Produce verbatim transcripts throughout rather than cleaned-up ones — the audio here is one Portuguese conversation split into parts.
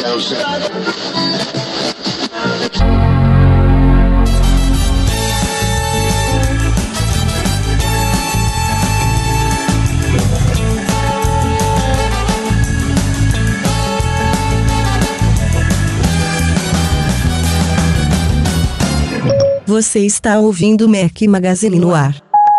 Você está ouvindo o Mac Magazine no ar.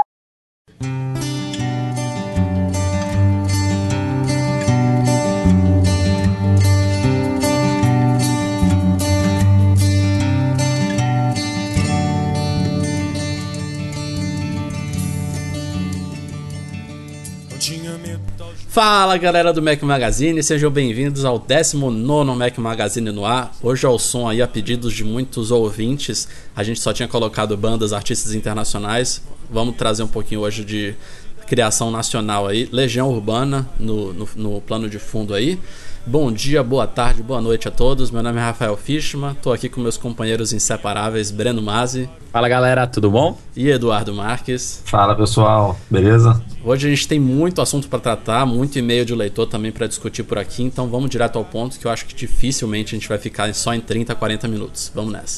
Fala galera do Mac Magazine, sejam bem-vindos ao décimo nono Mac Magazine no ar. Hoje é o som aí a pedidos de muitos ouvintes. A gente só tinha colocado bandas, artistas internacionais. Vamos trazer um pouquinho hoje de criação nacional aí. Legião Urbana no, no, no plano de fundo aí. Bom dia, boa tarde, boa noite a todos. Meu nome é Rafael Fischmann, tô aqui com meus companheiros inseparáveis Breno Masi. Fala galera, tudo bom? E Eduardo Marques. Fala pessoal, beleza? Hoje a gente tem muito assunto para tratar, muito e-mail de leitor também para discutir por aqui, então vamos direto ao ponto, que eu acho que dificilmente a gente vai ficar só em trinta, quarenta minutos. Vamos nessa.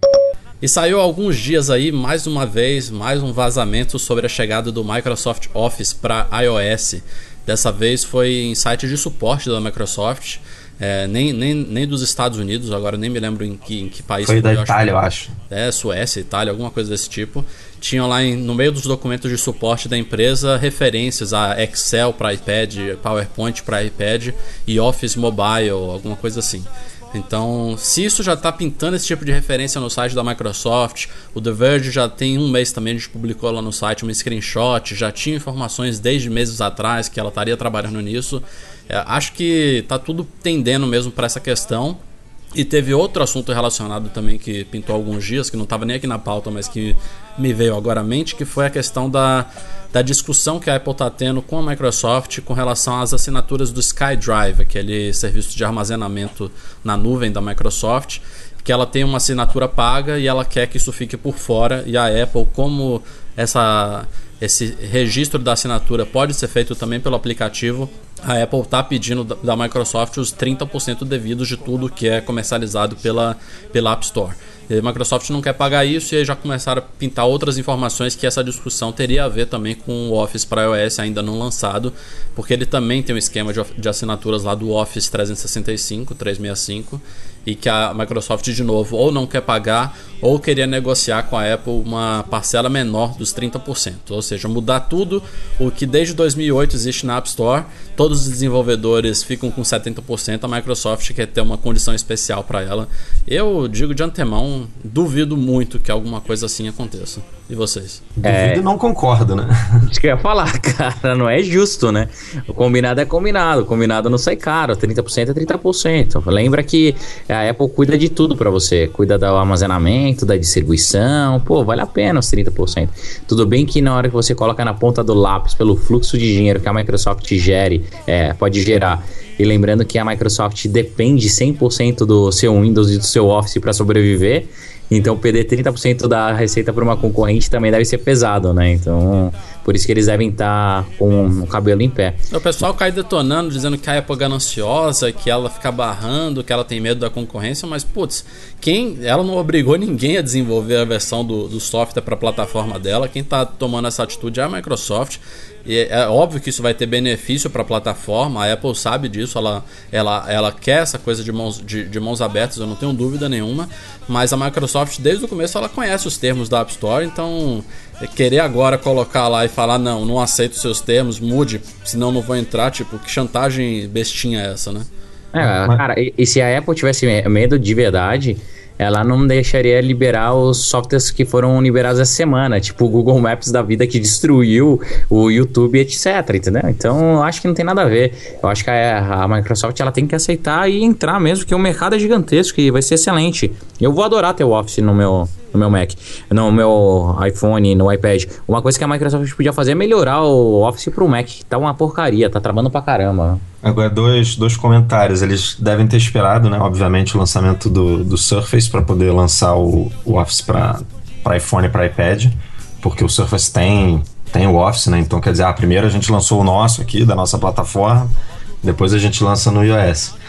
E saiu há alguns dias aí, mais uma vez, mais um vazamento sobre a chegada do Microsoft Office para iOS. Dessa vez foi em site de suporte da Microsoft, é, nem, nem, nem dos Estados Unidos, agora nem me lembro em que, em que país foi. Foi da eu Itália, acho. eu acho. É, Suécia, Itália, alguma coisa desse tipo. Tinham lá em, no meio dos documentos de suporte da empresa referências a Excel para iPad, PowerPoint para iPad e Office Mobile, alguma coisa assim. Então, se isso já está pintando esse tipo de referência no site da Microsoft, o The Verge já tem um mês também, a gente publicou lá no site um screenshot, já tinha informações desde meses atrás que ela estaria trabalhando nisso. É, acho que está tudo tendendo mesmo para essa questão. E teve outro assunto relacionado também que pintou há alguns dias, que não estava nem aqui na pauta, mas que me veio agora à mente, que foi a questão da, da discussão que a Apple está tendo com a Microsoft com relação às assinaturas do SkyDrive, aquele serviço de armazenamento na nuvem da Microsoft, que ela tem uma assinatura paga e ela quer que isso fique por fora, e a Apple, como essa, esse registro da assinatura pode ser feito também pelo aplicativo, a Apple está pedindo da Microsoft os trinta por cento devidos de tudo que é comercializado pela, pela App Store. E a Microsoft não quer pagar isso e aí já começaram a pintar outras informações que essa discussão teria a ver também com o Office para iOS ainda não lançado, porque ele também tem um esquema de, de assinaturas lá do Office trezentos e sessenta e cinco, trezentos e sessenta e cinco, e que a Microsoft de novo ou não quer pagar ou queria negociar com a Apple uma parcela menor dos trinta por cento, ou seja, mudar tudo o que desde dois mil e oito existe na App Store. Todos os desenvolvedores ficam com setenta por cento, a Microsoft quer ter uma condição especial para ela. Eu digo de antemão, duvido muito que alguma coisa assim aconteça. E vocês? É... Duvido e não concordo, né? Isso que eu ia falar, cara, não é justo, né? O combinado é combinado, o combinado não sai caro, trinta por cento é trinta por cento. Lembra que a Apple cuida de tudo para você, cuida do armazenamento, da distribuição, pô, vale a pena os trinta por cento. Tudo bem que na hora que você coloca na ponta do lápis, pelo fluxo de dinheiro que a Microsoft gere, é, pode gerar, e lembrando que a Microsoft depende cem por cento do seu Windows e do seu Office para sobreviver, então perder trinta por cento da receita para uma concorrente também deve ser pesado, né? Então, por isso que eles devem estar com o cabelo em pé. O pessoal cai detonando, dizendo que a Apple é gananciosa, que ela fica barrando, que ela tem medo da concorrência, mas, putz, quem, ela não obrigou ninguém a desenvolver a versão do, do software para a plataforma dela. Quem está tomando essa atitude é a Microsoft. E é óbvio que isso vai ter benefício para a plataforma, a Apple sabe disso, ela, ela, ela quer essa coisa de mãos, de, de mãos abertas, eu não tenho dúvida nenhuma, mas a Microsoft desde o começo ela conhece os termos da App Store, então querer agora colocar lá e falar não, não aceito os seus termos, mude, senão não vou entrar, tipo, que chantagem bestinha é essa, né? É, cara, e, e se a Apple tivesse medo de verdade, ela não deixaria liberar os softwares que foram liberados essa semana, tipo o Google Maps da vida que destruiu o YouTube, etc, entendeu? Então eu acho que não tem nada a ver. Eu acho que a, a Microsoft ela tem que aceitar e entrar mesmo, porque o mercado é gigantesco e vai ser excelente. Eu vou adorar ter o Office no meu, no meu Mac, no meu iPhone, no iPad. Uma coisa que a Microsoft podia fazer é melhorar o Office pro Mac, que tá uma porcaria, tá travando pra caramba. Agora, dois, dois comentários. Eles devem ter esperado, né, obviamente, o lançamento do, do Surface para poder lançar o, o Office para iPhone e para iPad, porque o Surface tem, tem o Office, né? Então, quer dizer, ah, primeiro a gente lançou o nosso aqui, da nossa plataforma, depois a gente lança no iOS.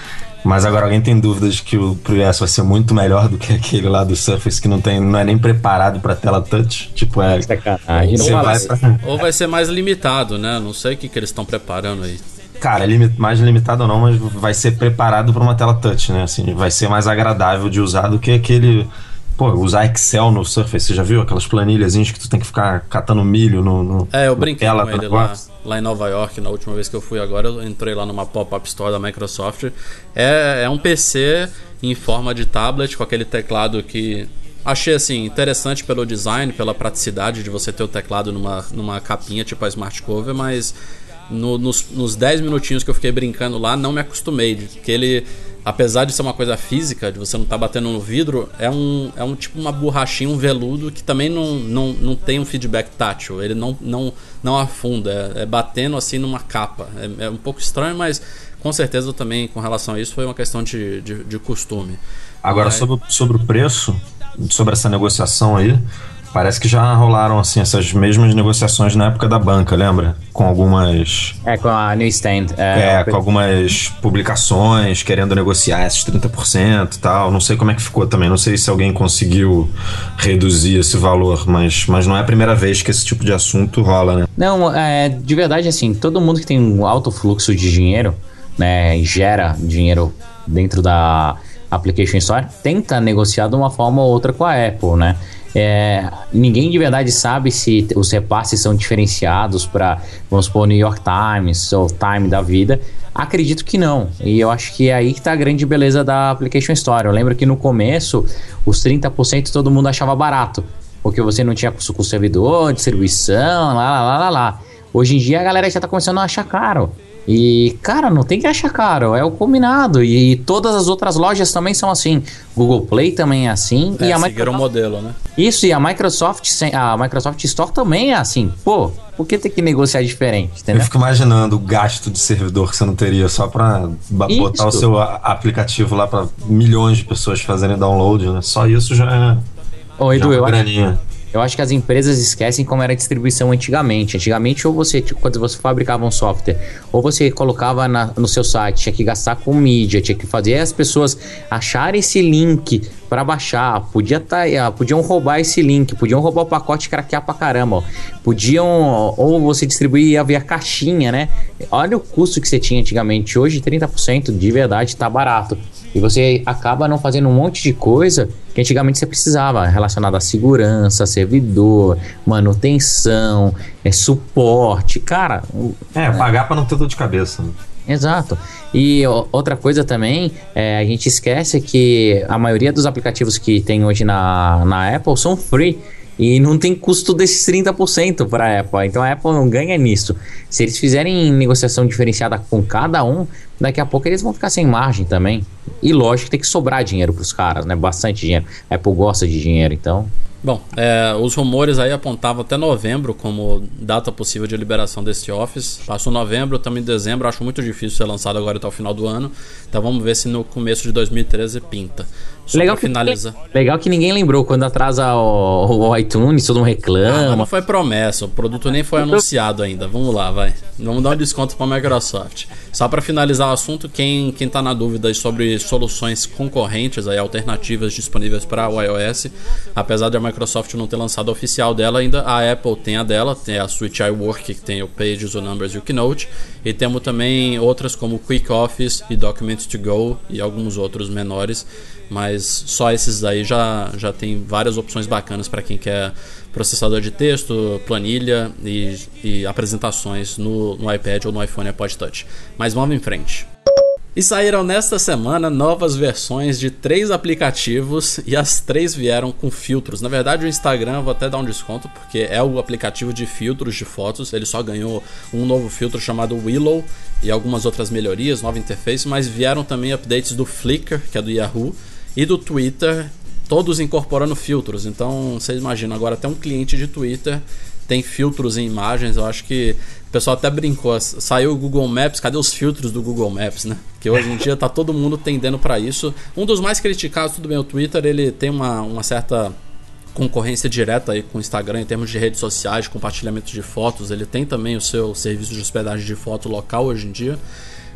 Mas agora alguém tem dúvidas que o Pro I S vai ser muito melhor do que aquele lá do Surface que não, tem, não é nem preparado para tela touch? Tipo, é... Sacanagem. Você Ou vai vai, pra... ou vai ser mais limitado, né? Não sei o que, que eles estão preparando aí. Cara, limi- mais limitado ou não, mas vai ser preparado para uma tela touch, né? Assim, vai ser mais agradável de usar do que aquele... Pô, usar Excel no Surface, você já viu aquelas planilhazinhas que tu tem que ficar catando milho no, no É, eu brinquei tela com ele lá, lá em Nova York, na última vez que eu fui agora, eu entrei lá numa pop-up store da Microsoft. É, é um P C em forma de tablet, com aquele teclado que... Achei, assim, interessante pelo design, pela praticidade de você ter o teclado numa, numa capinha tipo a Smart Cover, mas no, nos, nos dez minutinhos que eu fiquei brincando lá, não me acostumei, porque ele... Apesar de ser uma coisa física, de você não estar tá batendo no vidro, é um, é um tipo uma borrachinha, um veludo que também não, não, não tem um feedback tátil. Ele não, não, não afunda, é, é batendo assim numa capa. É, é um pouco estranho, mas com certeza também com relação a isso foi uma questão de, de, de costume. Agora, mas... sobre, sobre o preço, sobre essa negociação aí, parece que já rolaram assim, essas mesmas negociações na época da banca, lembra? Com algumas... É, com a Newsstand. É, É, com algumas publicações querendo negociar esses trinta por cento e tal. Não sei como é que ficou também. Não sei se alguém conseguiu reduzir esse valor, mas, mas não é a primeira vez que esse tipo de assunto rola, né? Não, é, de verdade, assim, todo mundo que tem um alto fluxo de dinheiro, né, e gera dinheiro dentro da Application Store, tenta negociar de uma forma ou outra com a Apple, né? É, ninguém de verdade sabe se os repasses são diferenciados para, vamos supor, New York Times ou Time da vida. Acredito que não, e eu acho que é aí que tá a grande beleza da Application Store. Eu lembro que no começo os trinta por cento todo mundo achava barato, porque você não tinha custo com o servidor, distribuição, lá, lá, lá, lá, lá. Hoje em dia a galera já tá começando a achar caro. E, cara, não tem que achar caro, é o combinado. E todas as outras lojas também são assim. Google Play também é assim. É, e a seguiram Microsoft... o modelo, né? Isso, e a Microsoft, a Microsoft Store também é assim. Pô, por que ter que negociar diferente, entendeu? Eu fico imaginando o gasto de servidor que você não teria só pra ba- Isso. botar o seu a- aplicativo lá pra milhões de pessoas fazerem download, né? Só isso já é, Ô, já é Edu, uma eu acho, graninha. eu acho que as empresas esquecem como era a distribuição antigamente. Antigamente, ou você, tipo, quando você fabricava um software, ou você colocava na- no seu site, tinha que gastar com mídia, tinha que fazer as pessoas acharem esse link para baixar, podia tá, podiam roubar esse link, podiam roubar o pacote e craquear pra caramba, ó. Podiam, ou você distribuir via caixinha, né? Olha o custo que você tinha antigamente. Hoje trinta por cento de verdade tá barato. E você acaba não fazendo um monte de coisa que antigamente você precisava, relacionada à segurança, servidor, manutenção, é, suporte, cara. É, pagar pra não ter dor de cabeça, né? Exato. E ó, outra coisa também, é, a gente esquece que a maioria dos aplicativos que tem hoje na, na Apple são free. E não tem custo desses trinta por cento para a Apple. Então a Apple não ganha nisso. Se eles fizerem negociação diferenciada com cada um, daqui a pouco eles vão ficar sem margem também. E lógico que tem que sobrar dinheiro para os caras, né? Bastante dinheiro. A Apple gosta de dinheiro, então... Bom, é, os rumores aí apontavam até novembro como data possível de liberação desse Office. Passou novembro, estamos em dezembro, acho muito difícil ser lançado agora até o final do ano. Então vamos ver se no começo de dois mil e treze pinta. Só Legal pra que, finalizar. legal que ninguém lembrou quando atrasa o, o iTunes, todo mundo Ah, mas reclama. não foi promessa, o produto nem foi anunciado ainda. Vamos lá, vai. Vamos dar um desconto para a Microsoft. Só para finalizar o assunto, quem quem tá na dúvida sobre soluções concorrentes, aí, alternativas disponíveis para o iOS, apesar de a Microsoft não ter lançado a oficial dela ainda, a Apple tem a dela, tem a Switch iWork, que tem o Pages, o Numbers e o Keynote, e temos também outras como Quick Office e Documents to Go e alguns outros menores, mas só esses aí já, já tem várias opções bacanas para quem quer processador de texto, planilha e, e apresentações no, no iPad ou no iPhone iPod Touch. Mas vamos em frente. E saíram nesta semana novas versões de três aplicativos e as três vieram com filtros. Na verdade, o Instagram, vou até dar um desconto porque é o aplicativo de filtros de fotos. Ele só ganhou um novo filtro chamado Willow e algumas outras melhorias, nova interface, mas vieram também updates do Flickr, que é do Yahoo, e do Twitter, todos incorporando filtros. Então, vocês imaginam, agora até um cliente de Twitter tem filtros em imagens. Eu acho que o pessoal até brincou, saiu o Google Maps, cadê os filtros do Google Maps, né? Porque hoje em dia tá todo mundo tendendo para isso. Um dos mais criticados, tudo bem, o Twitter, ele tem uma, uma certa concorrência direta aí com o Instagram em termos de redes sociais, de compartilhamento de fotos. Ele tem também o seu serviço de hospedagem de foto local hoje em dia.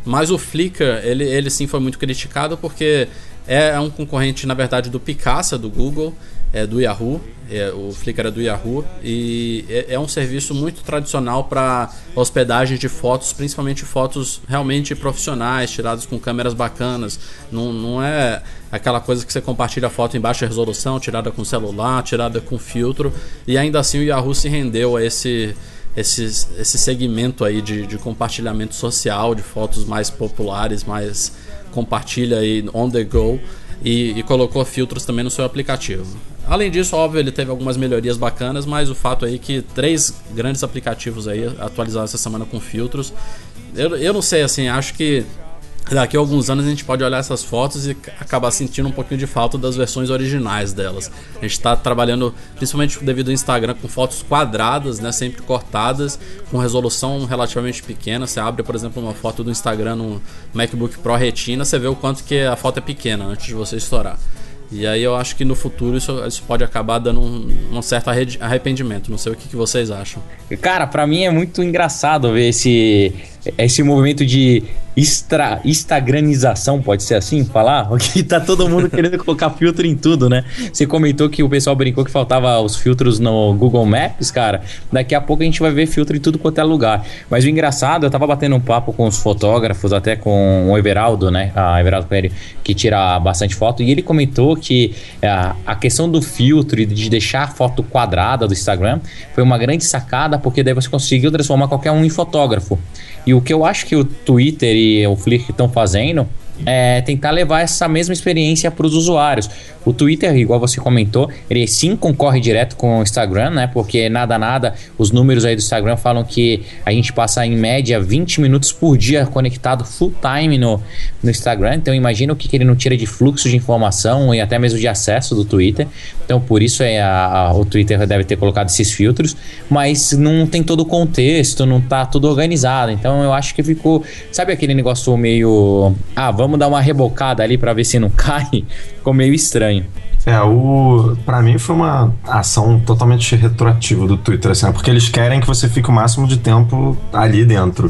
Mas o Flickr, ele, ele sim foi muito criticado porque é um concorrente, na verdade, do Picasa, do Google, é do Yahoo. É, o Flickr é do Yahoo e é, é um serviço muito tradicional para hospedagem de fotos, principalmente fotos realmente profissionais, tiradas com câmeras bacanas. Não, não é aquela coisa que você compartilha foto em baixa resolução, tirada com celular, tirada com filtro. E ainda assim o Yahoo se rendeu a esse, esse, esse segmento aí de, de compartilhamento social, de fotos mais populares, mais compartilha aí on the go, e, e colocou filtros também no seu aplicativo. Além disso, óbvio, ele teve algumas melhorias bacanas, mas o fato aí que três grandes aplicativos aí atualizaram essa semana com filtros. Eu, eu não sei, assim, acho que daqui a alguns anos a gente pode olhar essas fotos e acabar sentindo um pouquinho de falta das versões originais delas. A gente está trabalhando, principalmente devido ao Instagram, com fotos quadradas, né, sempre cortadas, com resolução relativamente pequena. Você abre, por exemplo, uma foto do Instagram no MacBook Pro Retina, você vê o quanto que a foto é pequena antes de você estourar. E aí eu acho que no futuro isso, isso pode acabar dando um, um certo arrependimento. Não sei o que, que vocês acham. Cara, pra mim é muito engraçado ver esse, esse movimento de extra, instagramização, pode ser assim falar? Porque tá todo mundo querendo colocar filtro em tudo, né? Você comentou que o pessoal brincou que faltava os filtros no Google Maps, cara. Daqui a pouco a gente vai ver filtro em tudo quanto é lugar. Mas o engraçado, eu tava batendo um papo com os fotógrafos, até com o Everaldo, né? A Everaldo Coelho, que tira bastante foto, e ele comentou que a, a questão do filtro e de deixar a foto quadrada do Instagram foi uma grande sacada, porque daí você conseguiu transformar qualquer um em fotógrafo. E o que eu acho que o Twitter e o Flickr estão fazendo é tentar levar essa mesma experiência para os usuários. O Twitter, igual você comentou, ele sim concorre direto com o Instagram, né? Porque nada, nada, os números aí do Instagram falam que a gente passa em média vinte minutos por dia conectado full time no, no Instagram. Então imagina o que, que ele não tira de fluxo de informação e até mesmo de acesso do Twitter. Então por isso é a, a, o Twitter deve ter colocado esses filtros, mas não tem todo o contexto, não tá tudo organizado. Então eu acho que ficou, sabe aquele negócio meio, ah, vamos dar uma rebocada ali para ver se não cai? Ficou meio estranho. É, o, pra mim foi uma ação totalmente retroativa do Twitter, assim, porque eles querem que você fique o máximo de tempo ali dentro.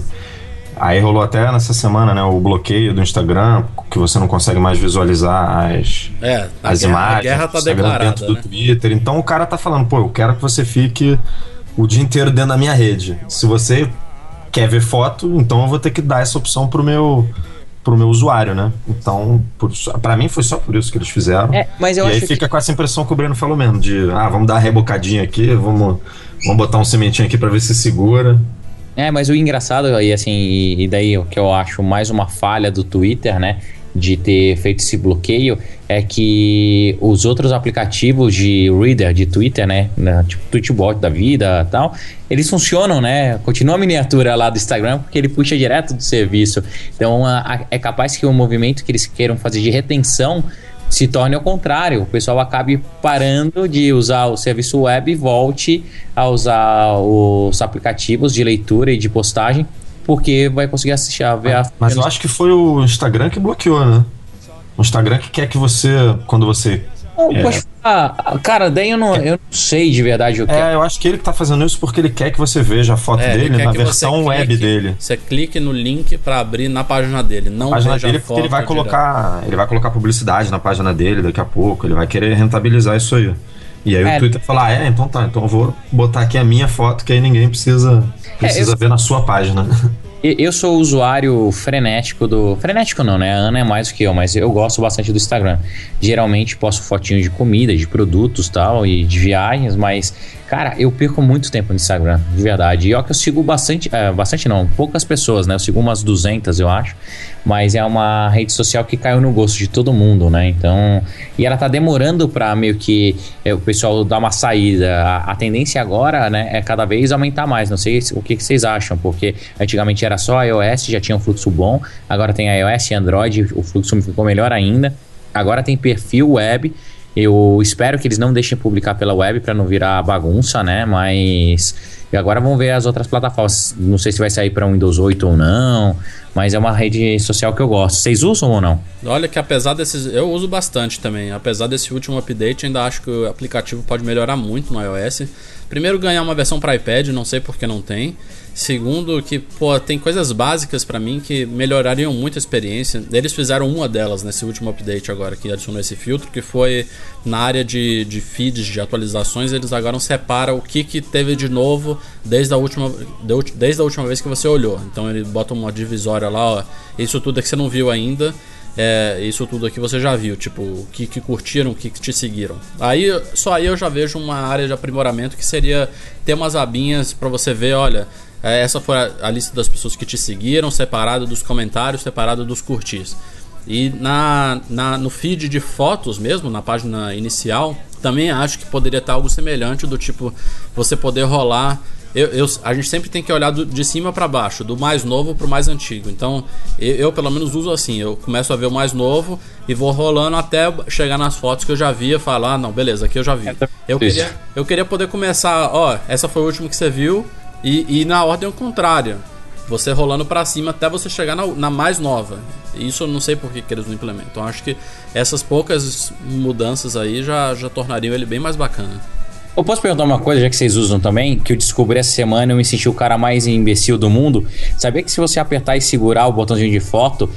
Aí rolou até nessa semana, né, o bloqueio do Instagram, que você não consegue mais visualizar as, é, as guerra, imagens a guerra tá Instagram declarada, dentro do né? Twitter. Então o cara tá falando, pô, eu quero que você fique o dia inteiro dentro da minha rede. Se você quer ver foto, então eu vou ter que dar essa opção pro meu... pro meu usuário, né? Então, por, pra mim foi só por isso que eles fizeram. É, mas eu e acho aí que... fica com essa impressão que o Breno falou mesmo, de, ah, vamos dar uma rebocadinha aqui, vamos, vamos botar um sementinho aqui pra ver se segura. É, mas o engraçado, e assim, e, e daí o que eu acho mais uma falha do Twitter, né, de ter feito esse bloqueio, é que os outros aplicativos de reader de Twitter, né, tipo Tweetbot da vida e tal, eles funcionam, né, continua a miniatura lá do Instagram, porque ele puxa direto do serviço. Então a, a, é capaz que o movimento que eles queiram fazer de retenção se torne ao contrário, o pessoal acabe parando de usar o serviço web e volte a usar os aplicativos de leitura e de postagem, porque vai conseguir assistir a ver a... Mas eu acho que foi o Instagram que bloqueou, né? O Instagram que quer que você, quando você... Não, é... pode falar. Cara, daí eu não, eu não sei de verdade o que é. É, eu acho que ele que tá fazendo isso porque ele quer que você veja a foto é, dele na versão clique, web dele. Você clique no link pra abrir na página dele, não na página veja dele, a foto. Porque ele vai colocar, ele vai colocar publicidade na página dele daqui a pouco, ele vai querer rentabilizar isso aí. E aí é. o Twitter fala, ah, é, então tá, então eu vou botar aqui a minha foto, que aí ninguém precisa, precisa é, eu... ver na sua página. Eu sou usuário frenético do... Frenético não, né? A Ana é mais do que eu, mas eu gosto bastante do Instagram. Geralmente posto fotinhos de comida, de produtos tal, e de viagens, mas, cara, eu perco muito tempo no Instagram, de verdade. E ó que eu sigo bastante... É, bastante não, poucas pessoas, né? Eu sigo umas duzentas, eu acho. Mas é uma rede social que caiu no gosto de todo mundo, né? Então... E ela tá demorando pra meio que é, o pessoal dar uma saída. A, a tendência agora, né, é cada vez aumentar mais. Não sei o que, que vocês acham, porque antigamente era só iOS, já tinha um fluxo bom. Agora tem iOS e Android, o fluxo ficou melhor ainda. Agora tem perfil web. Eu espero que eles não deixem publicar pela web para não virar bagunça, né? Mas agora vamos ver as outras plataformas. Não sei se vai sair para Windows oito ou não, mas é uma rede social que eu gosto. Vocês usam ou não? Olha que apesar desses... Eu uso bastante também. Apesar desse último update, ainda acho que o aplicativo pode melhorar muito no iOS. Primeiro, ganhar uma versão para iPad, não sei por que não tem. Segundo, que, pô, tem coisas básicas pra mim que melhorariam muito a experiência. Eles fizeram uma delas nesse último update agora, que adicionou esse filtro, que foi na área de, de feeds, de atualizações, eles agora separam o que, que teve de novo desde a, última, desde a última vez que você olhou. Então ele bota uma divisória lá, ó, isso tudo é que você não viu ainda, é, isso tudo aqui você já viu, tipo, o que, que curtiram, o que, que te seguiram. Aí, só aí eu já vejo uma área de aprimoramento que seria ter umas abinhas pra você ver, olha... Essa foi a, a lista das pessoas que te seguiram, separado dos comentários, separado dos curtis. E na, na, no feed de fotos mesmo, na página inicial, também acho que poderia ter algo semelhante, do tipo, você poder rolar... Eu, eu, a gente sempre tem que olhar do, de cima para baixo, do mais novo pro mais antigo. Então, eu, eu pelo menos uso assim, eu começo a ver o mais novo e vou rolando até chegar nas fotos que eu já via, falar, ah, não, beleza, aqui eu já vi. Eu queria, eu queria poder começar, ó, essa foi a última que você viu, E, e na ordem contrária, você rolando pra cima até você chegar na, na mais nova. Isso eu não sei por que, que eles não implementam. Acho que essas poucas mudanças aí já, já tornariam ele bem mais bacana. Eu posso perguntar uma coisa, já que vocês usam também, que eu descobri essa semana e eu me senti o cara mais imbecil do mundo. Sabia que se você apertar e segurar o botãozinho de foto,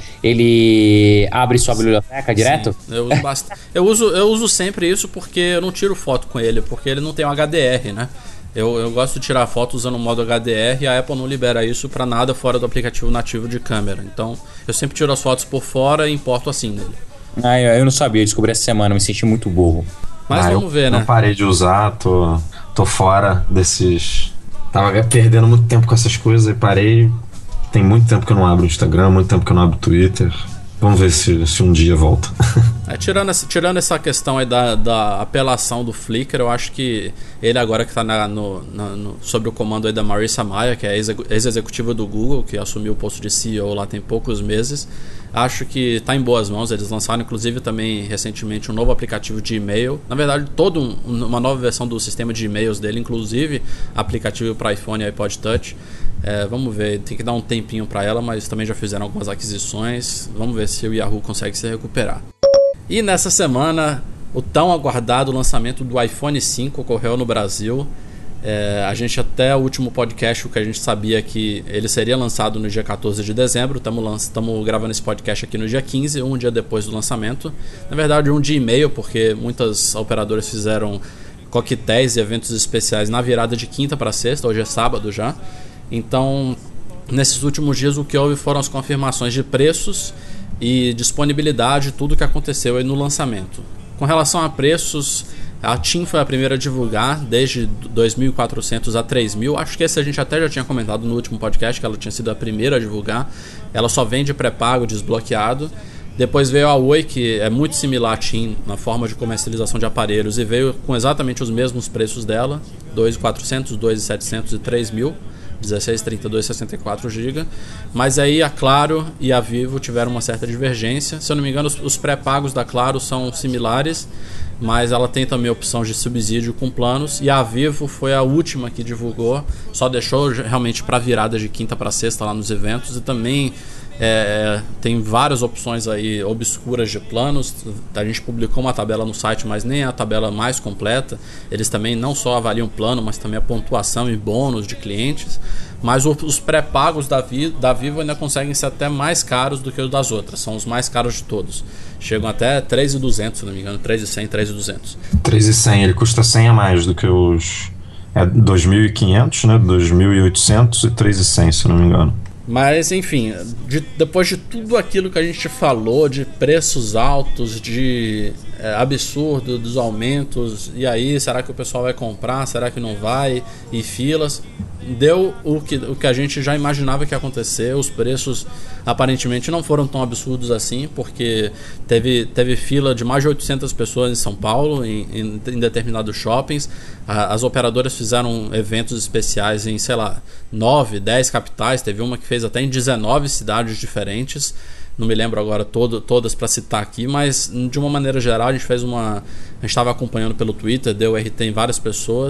ele abre sua biblioteca direto? Sim, eu uso bastante. eu, uso, eu uso sempre isso porque eu não tiro foto com ele, porque ele não tem um H D R, né? Eu, eu gosto de tirar foto usando o modo H D R e a Apple não libera isso pra nada fora do aplicativo nativo de câmera. Então eu sempre tiro as fotos por fora e importo assim nele. Ah, eu não sabia, eu descobri essa semana, me senti muito burro. Mas ah, vamos eu, ver, né? Eu parei de usar, tô, tô fora desses... Tava perdendo muito tempo com essas coisas e parei. Tem muito tempo que eu não abro o Instagram, muito tempo que eu não abro o Twitter. Vamos ver se, se um dia volta. É, tirando, essa, tirando essa questão aí da, da apelação do Flickr, eu acho que ele agora que está no, no, sob o comando aí da Marissa Mayer, que é ex-executiva do Google, que assumiu o posto de C E O lá tem poucos meses, acho que está em boas mãos. Eles lançaram inclusive também recentemente um novo aplicativo de e-mail. Na verdade, toda um, uma nova versão do sistema de e-mails dele, inclusive aplicativo para iPhone e iPod Touch. É, vamos ver, tem que dar um tempinho para ela, mas também já fizeram algumas aquisições. Vamos ver se o Yahoo consegue se recuperar. E nessa semana, o tão aguardado lançamento do iPhone cinco ocorreu no Brasil. É, a gente até o último podcast, o que a gente sabia que ele seria lançado no dia quatorze de dezembro. Estamos gravando esse podcast aqui no dia quinze, um dia depois do lançamento. Na verdade, um dia e meio, porque muitas operadoras fizeram coquetéis e eventos especiais na virada de quinta para sexta. Hoje é sábado já. Então, nesses últimos dias, o que houve foram as confirmações de preços e disponibilidade, tudo que aconteceu aí no lançamento. Com relação a preços, a TIM foi a primeira a divulgar, desde dois mil e quatrocentos a três mil. Acho que esse a gente até já tinha comentado no último podcast, que ela tinha sido a primeira a divulgar. Ela só vende pré-pago, desbloqueado. Depois veio a Oi, que é muito similar à TIM na forma de comercialização de aparelhos, e veio com exatamente os mesmos preços dela, dois mil e quatrocentos, dois mil e setecentos e três mil. dezesseis, trinta e dois, sessenta e quatro gigas. Mas aí a Claro e a Vivo tiveram uma certa divergência. Se eu não me engano, os, os pré-pagos da Claro são similares, mas ela tem também a opção de subsídio com planos. E a Vivo foi a última que divulgou, só deixou realmente para virada de quinta para sexta lá nos eventos. E também é, tem várias opções aí obscuras de planos. A gente publicou uma tabela no site, mas nem a tabela mais completa. Eles também não só avaliam plano, mas também a pontuação e bônus de clientes. Mas os pré-pagos da, Vi, da Vivo ainda conseguem ser até mais caros do que os das outras. São os mais caros de todos. Chegam até três mil e duzentos, se não me engano. três mil e cem, três mil e duzentos. três mil e cem, ele custa cem a mais do que os... É dois mil e quinhentos, né? dois mil e oitocentos e três mil e cem, se não me engano. Mas enfim, de, depois de tudo aquilo que a gente falou, de preços altos, de é, absurdo dos aumentos, e aí, será que o pessoal vai comprar, será que não vai, e filas, deu o que, o que a gente já imaginava que ia acontecer. Os preços aparentemente não foram tão absurdos assim, porque teve, teve fila de mais de oitocentas pessoas em São Paulo, em, em, em determinados shoppings. A, as operadoras fizeram eventos especiais em, sei lá, nove, dez capitais. Teve uma que fez até em dezenove cidades diferentes. Não me lembro agora todo, todas para citar aqui, mas de uma maneira geral a gente fez uma... A gente estava acompanhando pelo Twitter, deu R T em várias pessoas.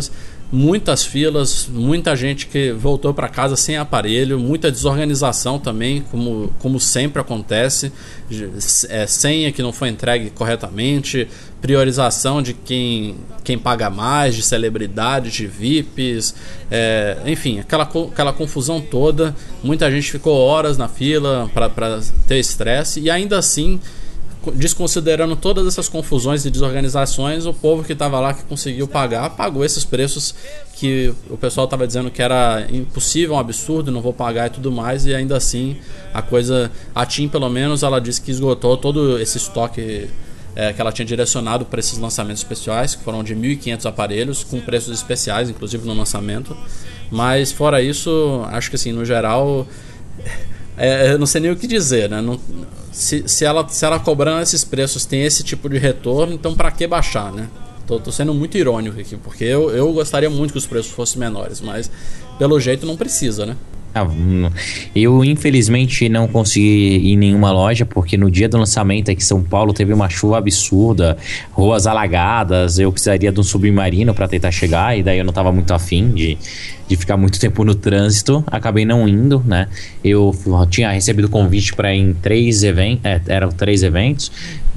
muitas filas, muita gente que voltou para casa sem aparelho, muita desorganização também, como, como sempre acontece, é, senha que não foi entregue corretamente, priorização de quem, quem paga mais, de celebridades, de V I Ps, é, enfim, aquela, aquela confusão toda. Muita gente ficou horas na fila para ter estresse, e ainda assim, desconsiderando todas essas confusões e desorganizações, o povo que estava lá, que conseguiu pagar, pagou esses preços que o pessoal estava dizendo que era impossível, um absurdo, não vou pagar e tudo mais, e ainda assim a coisa, a TIM pelo menos, ela disse que esgotou todo esse estoque é, que ela tinha direcionado para esses lançamentos especiais, que foram de mil e quinhentos aparelhos, com preços especiais, inclusive no lançamento. Mas fora isso, acho que assim, no geral, é, eu não sei nem o que dizer, né? Não, se, se, ela, se ela cobrando esses preços tem esse tipo de retorno, então para que baixar, né? Tô, tô sendo muito irônico aqui, porque eu, eu gostaria muito que os preços fossem menores, mas pelo jeito não precisa, né? Eu infelizmente não consegui ir em nenhuma loja, porque no dia do lançamento aqui em São Paulo teve uma chuva absurda, ruas alagadas, eu precisaria de um submarino para tentar chegar, e daí eu não estava muito afim de, de ficar muito tempo no trânsito, acabei não indo, né? Eu tinha recebido convite para ir em três eventos, é, eram três eventos,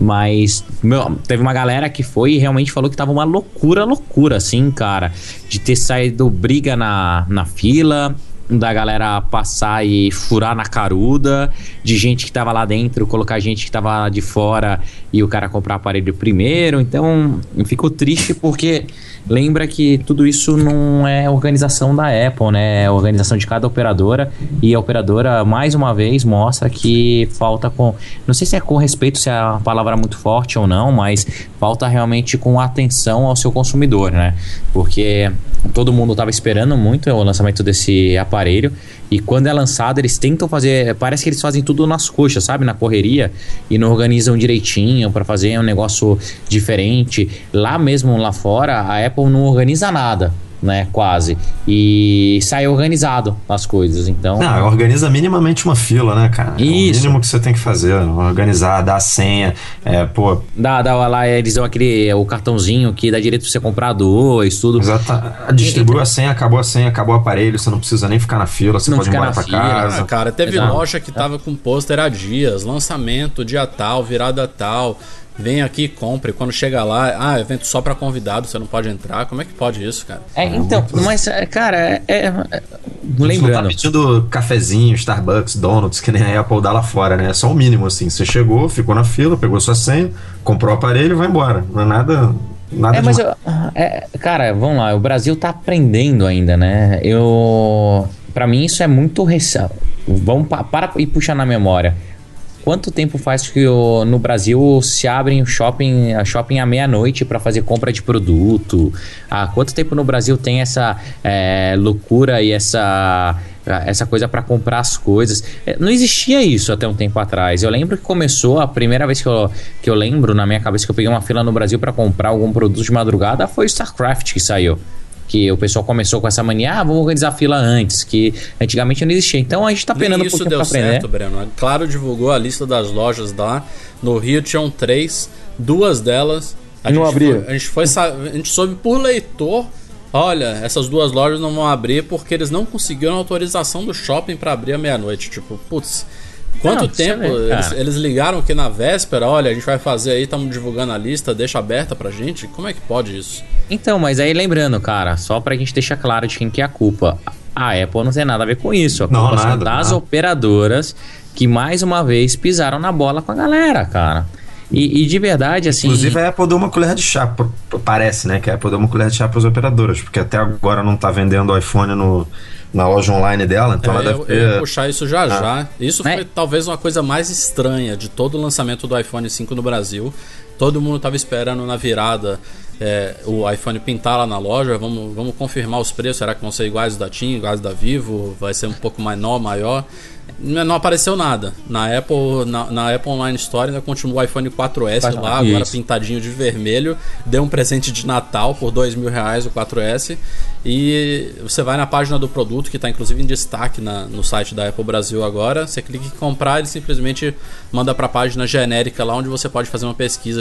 mas meu, teve uma galera que foi e realmente falou que tava uma loucura, loucura, assim, cara, de ter saído briga na, na fila, da galera passar e furar na caruda, de gente que tava lá dentro, colocar gente que tava de fora e o cara comprar aparelho primeiro. Então, eu fico triste porque lembra que tudo isso não é organização da Apple, né? É organização de cada operadora, e a operadora, mais uma vez, mostra que falta com... Não sei se é com respeito, se a palavra é muito forte ou não, mas falta realmente com atenção ao seu consumidor, né? Porque todo mundo estava esperando muito o lançamento desse aparelho, e quando é lançado eles tentam fazer, parece que eles fazem tudo nas coxas, sabe, na correria, e não organizam direitinho para fazer um negócio diferente. Lá mesmo, lá fora, a Apple não organiza nada, né, quase, e sai organizado as coisas, então... Não, organiza minimamente uma fila, né, cara? Isso. É o mínimo que você tem que fazer, organizar, dar a senha, é, pô... Dá, dá lá, eles dão aquele, o cartãozinho que dá direito pra você comprar dois, tudo. Exato, distribui a senha, acabou a senha, acabou o aparelho, você não precisa nem ficar na fila, você não pode ir embora na pra fila, casa. Ah, cara, teve Exato. loja que tava com pôster há dias, lançamento, dia tal, virada tal... Vem aqui e compre. Quando chega lá, ah, evento só pra convidado, você não pode entrar. Como é que pode isso, cara? É, então, mas, cara, é, é, é, Você lembrando... não tá pedindo cafezinho, Starbucks, Donuts, que nem a Apple dá lá fora, né? É só o mínimo, assim. Você chegou, ficou na fila, pegou sua senha, comprou o aparelho e vai embora. Não é nada... Nada é, mas eu, é, cara, vamos lá, o Brasil tá aprendendo ainda, né? Eu... Pra mim isso é muito... Rec... Vamos pa, para e puxar na memória. Quanto tempo faz que o, no Brasil se abrem o shopping, a shopping à meia-noite para fazer compra de produto? Há quanto tempo no Brasil tem essa é, loucura e essa, essa coisa para comprar as coisas? Não existia isso até um tempo atrás. Eu lembro que começou, a primeira vez que eu, que eu lembro na minha cabeça que eu peguei uma fila no Brasil para comprar algum produto de madrugada foi o StarCraft que saiu. Que o pessoal começou com essa mania, ah, vamos organizar a fila antes, que antigamente não existia. Então a gente tá penando um pouquinho pra aprender. Isso deu certo, Breno. Claro, divulgou a lista das lojas lá. No Rio tinham três, duas delas a não gente abria. Foi, a gente foi, a gente soube por leitor, olha, essas duas lojas não vão abrir porque eles não conseguiram autorização do shopping pra abrir à meia-noite. Tipo, putz, quanto Não, tempo vê, eles, eles ligaram que na véspera, olha, a gente vai fazer aí, estamos divulgando a lista, deixa aberta pra gente. Como é que pode isso? Então, mas aí lembrando, cara, só pra gente deixar claro de quem que é a culpa. A Apple não tem nada a ver com isso. A culpa Não, são nada, das nada. operadoras que mais uma vez pisaram na bola com a galera, cara. E, e de verdade, assim... Inclusive a Apple deu uma colher de chá, p- p- parece, né, que a Apple deu uma colher de chá para as operadoras, porque até agora não tá vendendo o iPhone no, na loja online dela, então É, ela eu, deve eu ia ter... puxar isso já já. Isso É. foi talvez uma coisa mais estranha de todo o lançamento do iPhone cinco no Brasil. Todo mundo estava esperando na virada é, o iPhone pintar lá na loja. Vamos, vamos confirmar os preços. Será que vão ser iguais da TIM, iguais da Vivo? Vai ser um pouco menor, maior? Não apareceu nada. Na Apple, na, na Apple Online Store ainda continua o iPhone quatro S Faz- lá, agora isso. pintadinho de vermelho. Deu um presente de Natal por dois mil reais o quatro S. E você vai na página do produto, que está inclusive em destaque na, no site da Apple Brasil agora. Você clica em comprar, ele simplesmente manda para a página genérica lá, onde você pode fazer uma pesquisa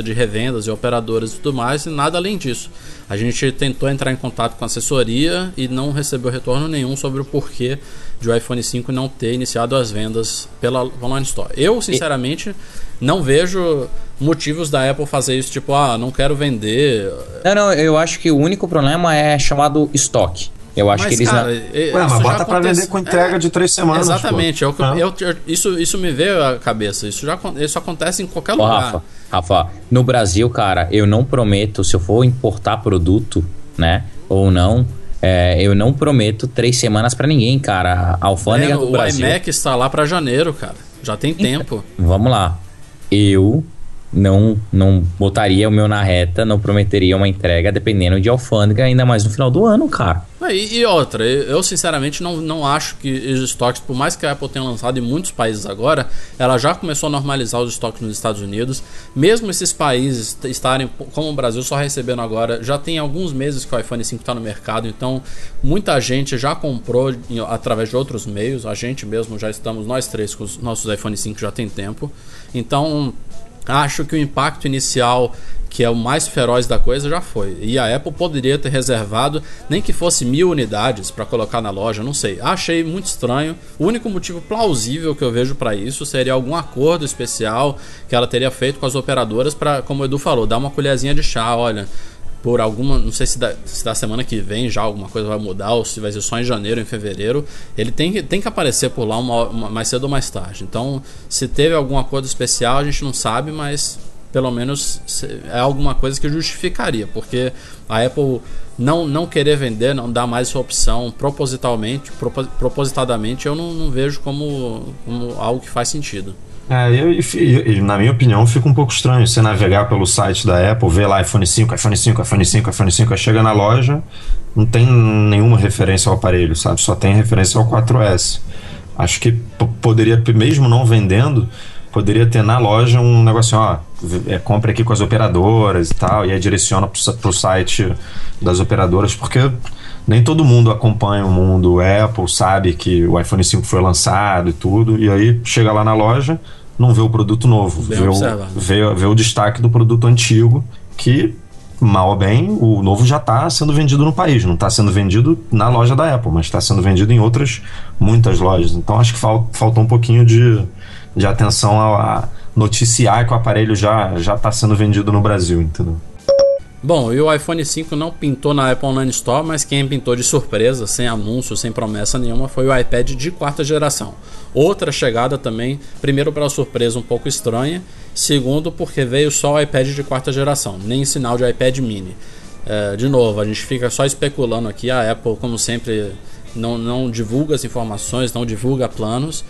de revendas e operadoras e tudo mais, e nada além disso. A gente tentou entrar em contato com a assessoria e não recebeu retorno nenhum sobre o porquê de o iPhone cinco não ter iniciado as vendas pela Online Store. Eu, sinceramente, e... não vejo motivos da Apple fazer isso, tipo, ah, não quero vender. Não, não, eu acho que o único problema é chamado estoque. Eu acho mas, que eles cara, não... Ué, mas bota pra vender com entrega é, de três semanas. Exatamente. Eu, ah. eu, eu, isso, isso me veio à cabeça. Isso, já, isso acontece em qualquer lugar. Rafa, Rafa, no Brasil, cara, eu não prometo, se eu for importar produto, né, ou não, é, eu não prometo três semanas pra ninguém, cara. A alfândega é, do o Brasil... O iMac está lá pra janeiro, cara. Já tem tempo. Vamos lá. Eu... Não, não botaria o meu na reta, não prometeria uma entrega dependendo de alfândega, ainda mais no final do ano, cara. E, e outra, eu sinceramente não, não acho que os estoques, por mais que a Apple tenha lançado em muitos países agora, ela já começou a normalizar os estoques nos Estados Unidos. Mesmo esses países estarem, como o Brasil, só recebendo agora, já tem alguns meses que o iPhone cinco está no mercado, então muita gente já comprou através de outros meios. A gente mesmo, já estamos nós três com os nossos iPhone cinco já tem tempo. Então... acho que o impacto inicial, que é o mais feroz da coisa, já foi. E a Apple poderia ter reservado, nem que fosse mil unidades para colocar na loja, não sei. Achei muito estranho. O único motivo plausível que eu vejo para isso seria algum acordo especial que ela teria feito com as operadoras para, como o Edu falou, dar uma colherzinha de chá. Olha, por alguma, não sei se da, se da semana que vem já alguma coisa vai mudar, ou se vai ser só em janeiro ou em fevereiro, ele tem que, tem que aparecer por lá uma, uma, mais cedo ou mais tarde. Então, se teve algum acordo especial, a gente não sabe, mas pelo menos é alguma coisa que justificaria, porque a Apple não, não querer vender, não dar mais essa opção propositalmente, propos, propositadamente, eu não, não vejo como, como algo que faz sentido. É, eu, eu, na minha opinião, fica um pouco estranho você navegar pelo site da Apple, ver lá iPhone cinco, iPhone cinco, iPhone cinco, iPhone cinco, aí chega na loja, não tem nenhuma referência ao aparelho, sabe? Só tem referência ao quatro S. Acho que p- poderia, mesmo não vendendo, poderia ter na loja um negócio, ó, é, compra aqui com as operadoras e tal, e aí direciona pro, pro site das operadoras, porque nem todo mundo acompanha o mundo Apple, sabe que o iPhone cinco foi lançado e tudo, e aí chega lá na loja, não vê o produto novo, vê o, vê, vê o destaque do produto antigo, que, mal ou bem, o novo já está sendo vendido no país, não está sendo vendido na loja da Apple, mas está sendo vendido em outras, muitas lojas. Então acho que fal, faltou um pouquinho de, de atenção a, a noticiar que o aparelho já já está sendo vendido no Brasil, entendeu? Bom, e o iPhone cinco não pintou na Apple Online Store, mas quem pintou de surpresa, sem anúncio, sem promessa nenhuma, foi o iPad de quarta geração. Outra chegada também, primeiro pela surpresa um pouco estranha, segundo porque veio só o iPad de quarta geração, nem sinal de iPad mini. É, de novo, a gente fica só especulando aqui, a Apple, como sempre, não, não divulga as informações, não divulga planos.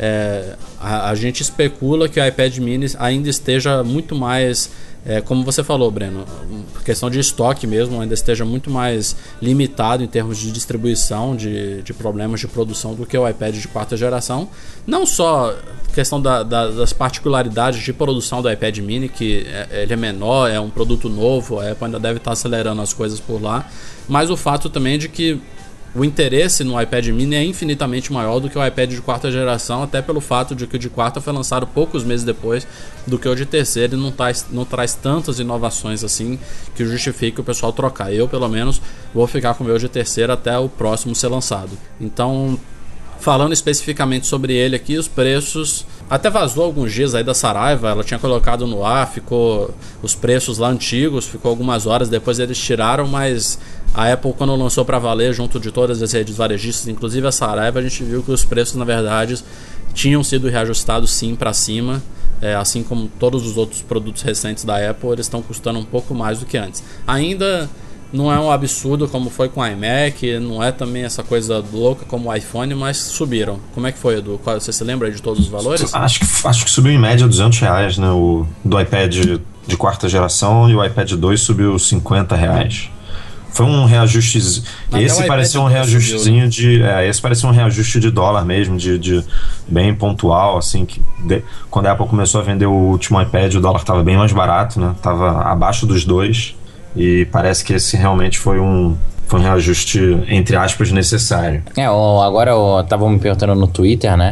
É, a, a gente especula que o iPad mini ainda esteja muito mais... É, como você falou, Breno, questão de estoque mesmo, ainda esteja muito mais limitado em termos de distribuição, de, de problemas de produção do que o iPad de quarta geração. Não só questão da, da, das particularidades de produção do iPad mini, que é, ele é menor, é um produto novo, a Apple ainda deve estar acelerando as coisas por lá, mas o fato também de que o interesse no iPad mini é infinitamente maior do que o iPad de quarta geração, até pelo fato de que o de quarta foi lançado poucos meses depois do que o de terceira e não, tá, não traz tantas inovações assim que justifique o pessoal trocar. Eu, pelo menos, vou ficar com o meu de terceira até o próximo ser lançado. Então, falando especificamente sobre ele aqui, os preços... Até vazou alguns dias aí da Saraiva, ela tinha colocado no ar, ficou os preços lá antigos, ficou algumas horas, depois eles tiraram, mas a Apple, quando lançou para valer junto de todas as redes varejistas, inclusive a Saraiva, a gente viu que os preços, na verdade, tinham sido reajustados sim para cima, é, assim como todos os outros produtos recentes da Apple, eles estão custando um pouco mais do que antes. Ainda não é um absurdo como foi com o iMac, não é também essa coisa louca como o iPhone, mas subiram. Como é que foi, Edu? Você se lembra de todos os valores? Acho que, acho que subiu em média duzentos reais, né? O do iPad de quarta geração, e o iPad dois subiu cinquenta reais. Foi um reajuste. Esse parecia um reajustezinho de. É, esse parecia um reajuste de dólar mesmo, de, de bem pontual, assim. Que de, quando a Apple começou a vender o último iPad, o dólar estava bem mais barato, né? Tava abaixo dos dois. E parece que esse realmente foi um, foi um reajuste, entre aspas, necessário. É, agora eu tava me perguntando no Twitter, né?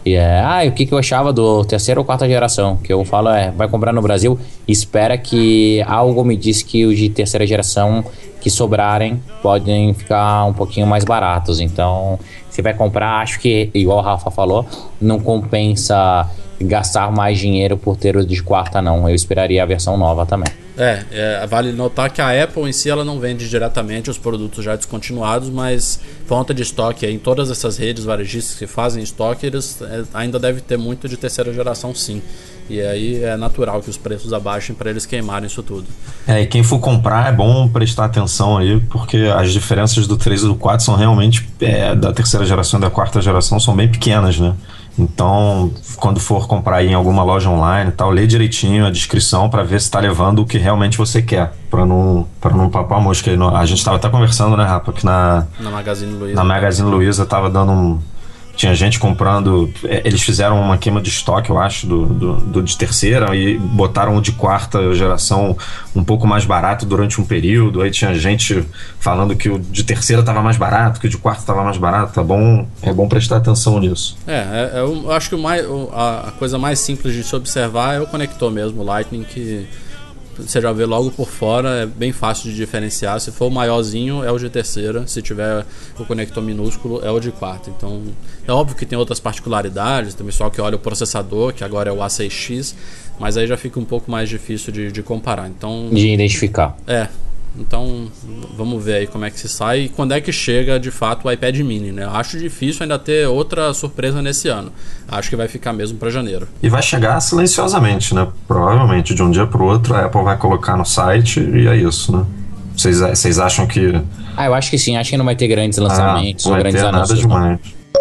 E é, ah, e o que, que eu achava do terceira ou quarta geração? Que eu falo é, vai comprar no Brasil, espera que algo me diz que os de terceira geração que sobrarem podem ficar um pouquinho mais baratos. Então, se vai comprar, acho que, igual o Rafa falou, não compensa gastar mais dinheiro por ter os de quarta, não. Eu esperaria a versão nova também. É, é, vale notar que a Apple em si ela não vende diretamente os produtos já descontinuados, mas falta de estoque em todas essas redes varejistas que fazem estoque, eles é, ainda deve ter muito de terceira geração, sim. E aí é natural que os preços abaixem para eles queimarem isso tudo. É, e quem for comprar é bom prestar atenção aí, porque as diferenças do três e do quatro são realmente, é, da terceira geração e da quarta geração, são bem pequenas, né? Então, quando for comprar em alguma loja online e tal, lê direitinho a descrição para ver se está levando o que realmente você quer, para não, para não papar a mosca. A gente estava até conversando, né, Rafa, que na, na Magazine Luiza, na Magazine Luiza tava dando um... Tinha gente comprando, eles fizeram uma queima de estoque, eu acho, do, do, do de terceira e botaram o de quarta geração um pouco mais barato durante um período. Aí tinha gente falando que o de terceira estava mais barato, que o de quarta estava mais barato. Tá bom, é bom prestar atenção nisso. É, é, é eu acho que o mais, a, a coisa mais simples de se observar é o conector mesmo, o Lightning, que você já vê logo por fora, é bem fácil de diferenciar. Se for o maiorzinho, é o de terceira. Se tiver o conector minúsculo, é o de quarta. Então, é óbvio que tem outras particularidades. Tem pessoal que olha o processador, que agora é o A seis X, mas aí já fica um pouco mais difícil de, de comparar. Então, de identificar. É. Então, vamos ver aí como é que se sai e quando é que chega de fato o iPad mini, né? Acho difícil ainda ter outra surpresa nesse ano. Acho que vai ficar mesmo para janeiro. E vai chegar silenciosamente, né? Provavelmente de um dia para o outro a Apple vai colocar no site e é isso, né? Vocês, vocês acham que... Ah, eu acho que sim. Acho que não vai ter grandes lançamentos ah, ou grandes anúncios. Nada demais.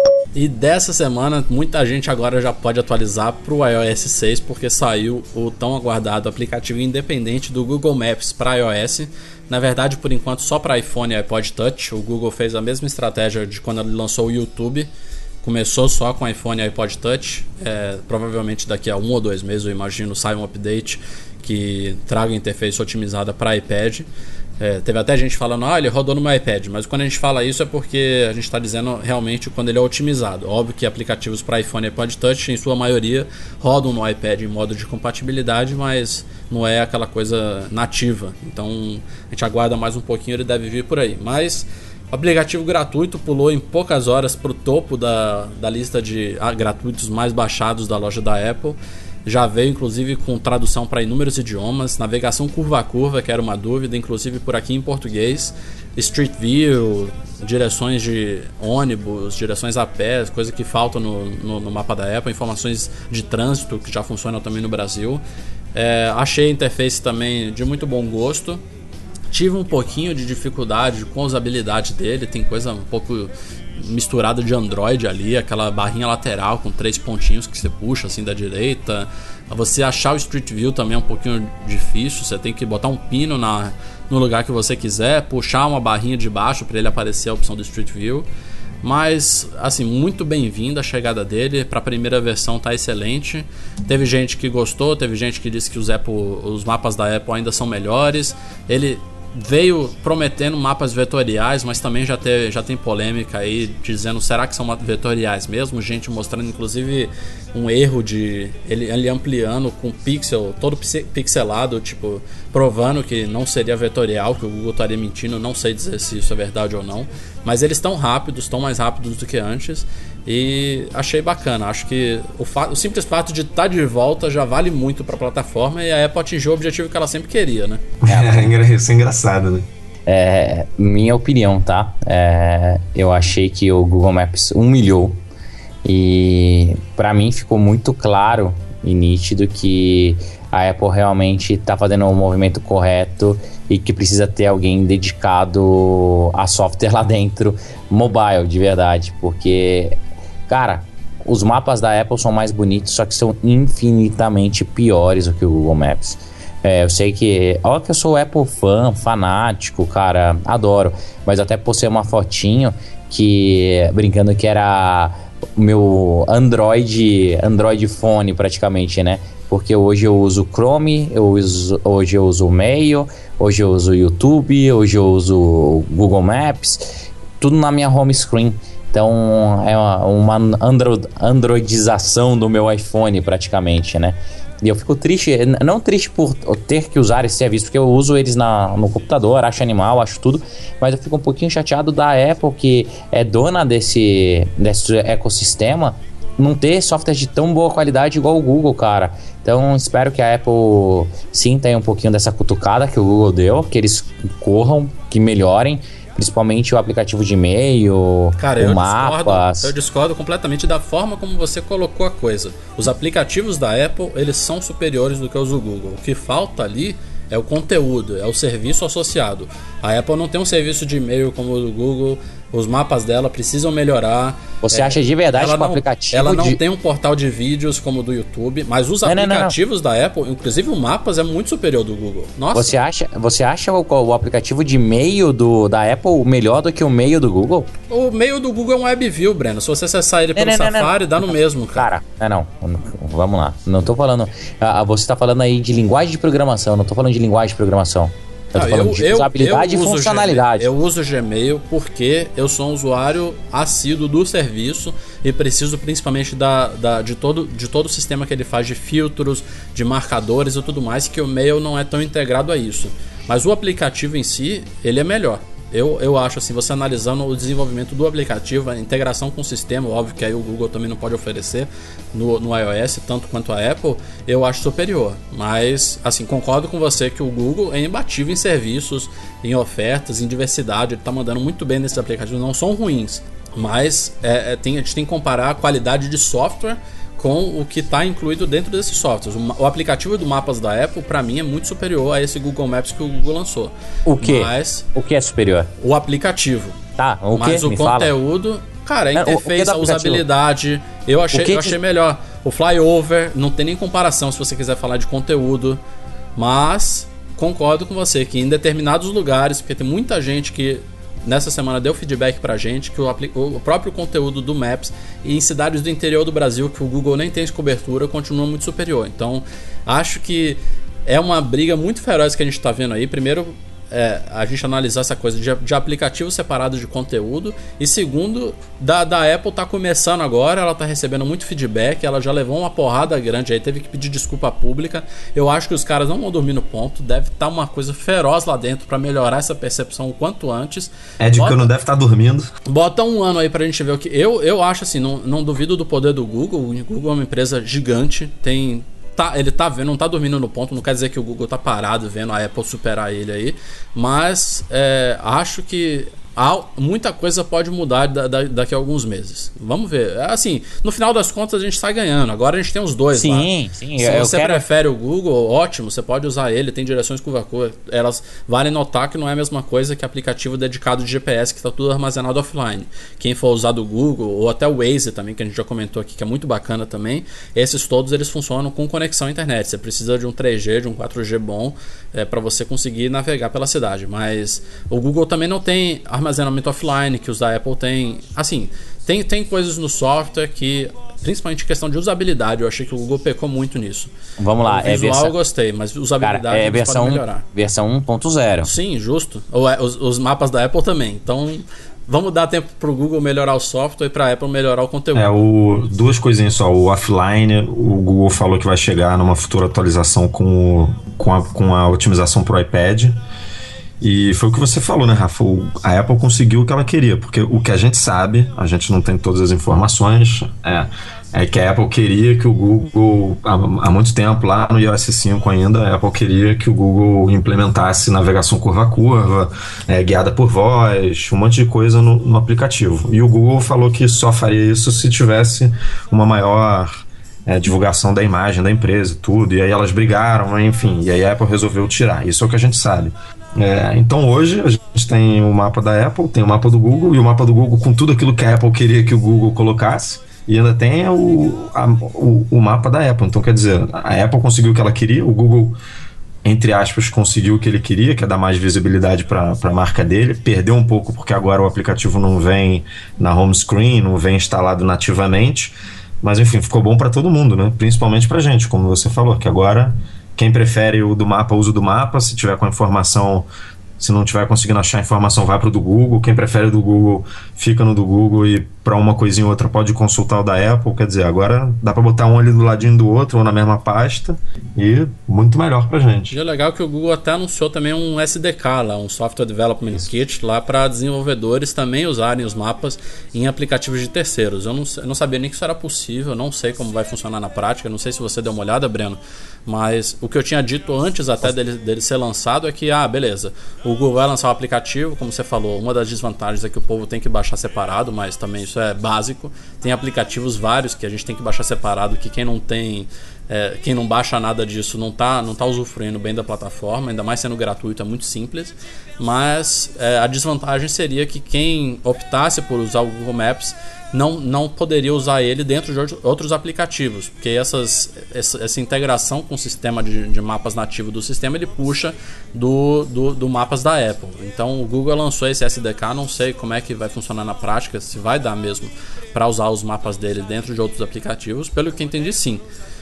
E dessa semana, muita gente agora já pode atualizar para o iOS seis, porque saiu o tão aguardado aplicativo independente do Google Maps para iOS. Na verdade, por enquanto, só para iPhone e iPod Touch. O Google fez a mesma estratégia de quando ele lançou o YouTube. Começou só com iPhone e iPod Touch. É, provavelmente daqui a um ou dois meses, eu imagino, sai um update que traga a interface otimizada para iPad. É, teve até gente falando, ah, ele rodou no meu iPad, mas quando a gente fala isso é porque a gente está dizendo realmente quando ele é otimizado. Óbvio que aplicativos para iPhone e iPod Touch, em sua maioria, rodam no iPad em modo de compatibilidade, mas não é aquela coisa nativa. Então a gente aguarda mais um pouquinho, ele deve vir por aí. Mas o aplicativo gratuito pulou em poucas horas para o topo da, da lista de ah, gratuitos mais baixados da loja da Apple. Já veio inclusive com tradução para inúmeros idiomas, navegação curva a curva, que era uma dúvida, inclusive por aqui em português, Street View, direções de ônibus, direções a pé, coisa que falta no, no, no mapa da Apple, informações de trânsito que já funcionam também no Brasil. É, achei a interface também de muito bom gosto. Tive um pouquinho de dificuldade com a usabilidade dele, tem coisa um pouco misturada de Android ali, aquela barrinha lateral com três pontinhos que você puxa assim da direita. Você achar o Street View também é um pouquinho difícil, você tem que botar um pino na, no lugar que você quiser, puxar uma barrinha de baixo para ele aparecer a opção do Street View. Mas, assim, muito bem-vinda a chegada dele. Para a primeira versão tá excelente. Teve gente que gostou, teve gente que disse que os, Apple, os mapas da Apple ainda são melhores. Ele veio prometendo mapas vetoriais, mas também já, teve, já tem polêmica aí dizendo, será que são vetoriais mesmo? Gente mostrando inclusive um erro de ele, ele ampliando com pixel, todo pixelado, tipo, provando que não seria vetorial, que o Google estaria mentindo. Não sei dizer se isso é verdade ou não, mas eles estão rápidos, estão mais rápidos do que antes. E achei bacana, acho que o, fato, o simples fato de estar de volta já vale muito para a plataforma, e a Apple atingiu o objetivo que ela sempre queria, né? É, isso é engraçado, né? É, minha opinião, tá? É, eu achei que o Google Maps humilhou, e para mim ficou muito claro e nítido que a Apple realmente está fazendo o movimento correto e que precisa ter alguém dedicado a software lá dentro, mobile, de verdade, porque, cara, os mapas da Apple são mais bonitos, só que são infinitamente piores do que o Google Maps. É, eu sei que, ó, que eu sou Apple fã, fanático, cara, adoro, mas até postei uma fotinho que, brincando que era o meu Android, Android Phone praticamente, né? Porque hoje eu uso Chrome, eu uso, hoje eu uso Mail, hoje eu uso YouTube, hoje eu uso Google Maps, tudo na minha home screen. Então é uma, uma andro, androidização do meu iPhone praticamente, né? E eu fico triste, não triste por ter que usar esse serviço, porque eu uso eles na, no computador, acho animal, acho tudo, mas eu fico um pouquinho chateado da Apple, que é dona desse, desse ecossistema, não ter software de tão boa qualidade igual o Google, cara. Então espero que a Apple sinta aí um pouquinho dessa cutucada que o Google deu, que eles corram, que melhorem, principalmente o aplicativo de e-mail, Cara, o eu Mapas. Discordo, eu discordo completamente da forma como você colocou a coisa. Os aplicativos da Apple, eles são superiores do que os do Google. O que falta ali é o conteúdo, é o serviço associado. A Apple não tem um serviço de e-mail como o do Google, os mapas dela precisam melhorar. Você é, acha de verdade que o não, aplicativo... Ela não de... tem um portal de vídeos como o do YouTube, mas os não, aplicativos não, não, não. da Apple, inclusive o Mapas, é muito superior do Google. Nossa. Você acha, você acha o, o aplicativo de e-mail do, da Apple melhor do que o e-mail do Google? O e-mail do Google é um WebView, Breno. Se você acessar ele pelo não, não, Safari, não. dá no mesmo, cara. Cara, não, não. Vamos lá. Não tô falando... Ah, você tá falando aí de linguagem de programação, não tô falando de linguagem de programação. Eu tô Não, falando eu, de usabilidade eu, eu e funcionalidade. Gmail, eu uso o Gmail porque eu sou um usuário assíduo do serviço e preciso principalmente da, da, de, todo, de todo o sistema que ele faz de filtros, de marcadores e tudo mais, que o Mail não é tão integrado a isso. Mas o aplicativo em si, ele é melhor. Eu, eu acho assim, você analisando o desenvolvimento do aplicativo, a integração com o sistema, óbvio que aí o Google também não pode oferecer no, no iOS, tanto quanto a Apple, eu acho superior. Mas, assim, concordo com você que o Google é imbatível em serviços, em ofertas, em diversidade, ele está mandando muito bem nesses aplicativos, não são ruins, mas é, é, tem, a gente tem que comparar a qualidade de software com o que está incluído dentro desses softwares. O, o aplicativo do Mapas da Apple, para mim, é muito superior a esse Google Maps que o Google lançou. O que? Mas o que é superior? O aplicativo. Tá, o Mas que? o Me conteúdo... Fala. Cara, a interface, a usabilidade... Eu achei, que eu achei melhor. O Flyover, não tem nem comparação se você quiser falar de conteúdo. Mas concordo com você que em determinados lugares, porque tem muita gente que... Nessa semana deu feedback pra gente que o, o próprio conteúdo do Maps e em cidades do interior do Brasil que o Google nem tem cobertura continua muito superior. Então acho que é uma briga muito feroz que a gente tá vendo aí. Primeiro, é, a gente analisar essa coisa de, de aplicativos separados de conteúdo. E segundo, da, da Apple tá começando agora, ela tá recebendo muito feedback, ela já levou uma porrada grande aí, teve que pedir desculpa pública. Eu acho que os caras não vão dormir no ponto, deve estar tá uma coisa feroz lá dentro para melhorar essa percepção o quanto antes. É de que eu não deve estar tá dormindo. Bota um ano aí pra gente ver o que... Eu, eu acho assim, não, não duvido do poder do Google. O Google é uma empresa gigante, tem... Tá, ele tá vendo, não tá dormindo no ponto, não quer dizer que o Google tá parado vendo a Apple superar ele aí, mas é, acho que há, muita coisa pode mudar da, da, daqui a alguns meses. Vamos ver. Assim, no final das contas a gente sai ganhando. Agora a gente tem os dois sim, lá. Sim, sim. Se eu você quero... prefere o Google, ótimo, você pode usar ele, tem direções curva-curva. Elas vale notar que não é a mesma coisa que aplicativo dedicado de G P S, que está tudo armazenado offline. Quem for usar do Google, ou até o Waze também, que a gente já comentou aqui, que é muito bacana também, esses todos eles funcionam com conexão à internet. Você precisa de um três G, de um quatro G bom, é, para você conseguir navegar pela cidade. Mas o Google também não tem armazenamento offline, que os da Apple tem. Assim, tem, tem coisas no software que, principalmente questão de usabilidade, eu achei que o Google pecou muito nisso. Vamos lá, o visual é versão... eu gostei, mas usabilidade Cara, é eles versão, podem melhorar. Versão um ponto zero. Sim, justo. Ou é, os, os mapas da Apple também. Então, vamos dar tempo pro Google melhorar o software e pra Apple melhorar o conteúdo. É, o, duas coisinhas só. O offline, o Google falou que vai chegar numa futura atualização com, o, com, a, com a otimização pro iPad. E foi o que você falou, né, Rafa? A Apple conseguiu o que ela queria, porque o que a gente sabe, a gente não tem todas as informações, é, é que a Apple queria que o Google, há, há muito tempo, lá no iOS cinco ainda, a Apple queria que o Google implementasse navegação curva a curva, é, guiada por voz, um monte de coisa no, no aplicativo. E o Google falou que só faria isso se tivesse uma maior... É, divulgação da imagem da empresa, tudo, e aí elas brigaram, enfim, e aí a Apple resolveu tirar. Isso é o que a gente sabe. É, então hoje a gente tem o mapa da Apple, tem o mapa do Google, e o mapa do Google com tudo aquilo que a Apple queria que o Google colocasse, e ainda tem o, a, o, o mapa da Apple. Então, quer dizer, a Apple conseguiu o que ela queria, o Google, entre aspas, conseguiu o que ele queria, que é dar mais visibilidade para a marca dele. Perdeu um pouco porque agora o aplicativo não vem na home screen, não vem instalado nativamente. Mas enfim, ficou bom para todo mundo, né? Principalmente pra gente, como você falou, que agora quem prefere o do mapa, usa o do mapa. Se tiver com a informação, se não tiver conseguindo achar a informação, vai pro do Google. Quem prefere o do Google, fica no do Google e para uma coisinha ou outra pode consultar o da Apple, quer dizer, agora dá para botar um ali do ladinho do outro ou na mesma pasta e muito melhor pra gente. E é legal que o Google até anunciou também um S D K lá, um Software Development Kit lá para desenvolvedores também usarem os mapas em aplicativos de terceiros. Eu não, eu não sabia nem que isso era possível, não sei como vai funcionar na prática, não sei se você deu uma olhada, Breno, mas o que eu tinha dito antes até dele, dele ser lançado é que, ah, beleza, o Google vai lançar o aplicativo, como você falou, uma das desvantagens é que o povo tem que baixar separado, mas também isso é básico. Tem aplicativos vários que a gente tem que baixar separado, que quem não tem, é, quem não baixa nada disso não está não tá usufruindo bem da plataforma, ainda mais sendo gratuito, é muito simples. Mas é, a desvantagem seria que quem optasse por usar o Google Maps não, não poderia usar ele dentro de outros aplicativos, porque essas, essa, essa integração com o sistema de, de mapas nativo do sistema, ele puxa do, do, do mapas da Apple. Então o Google lançou esse S D K, não sei como é que vai funcionar na prática, se vai dar mesmo para usar os mapas dele dentro de outros aplicativos. Pelo que entendi, sim.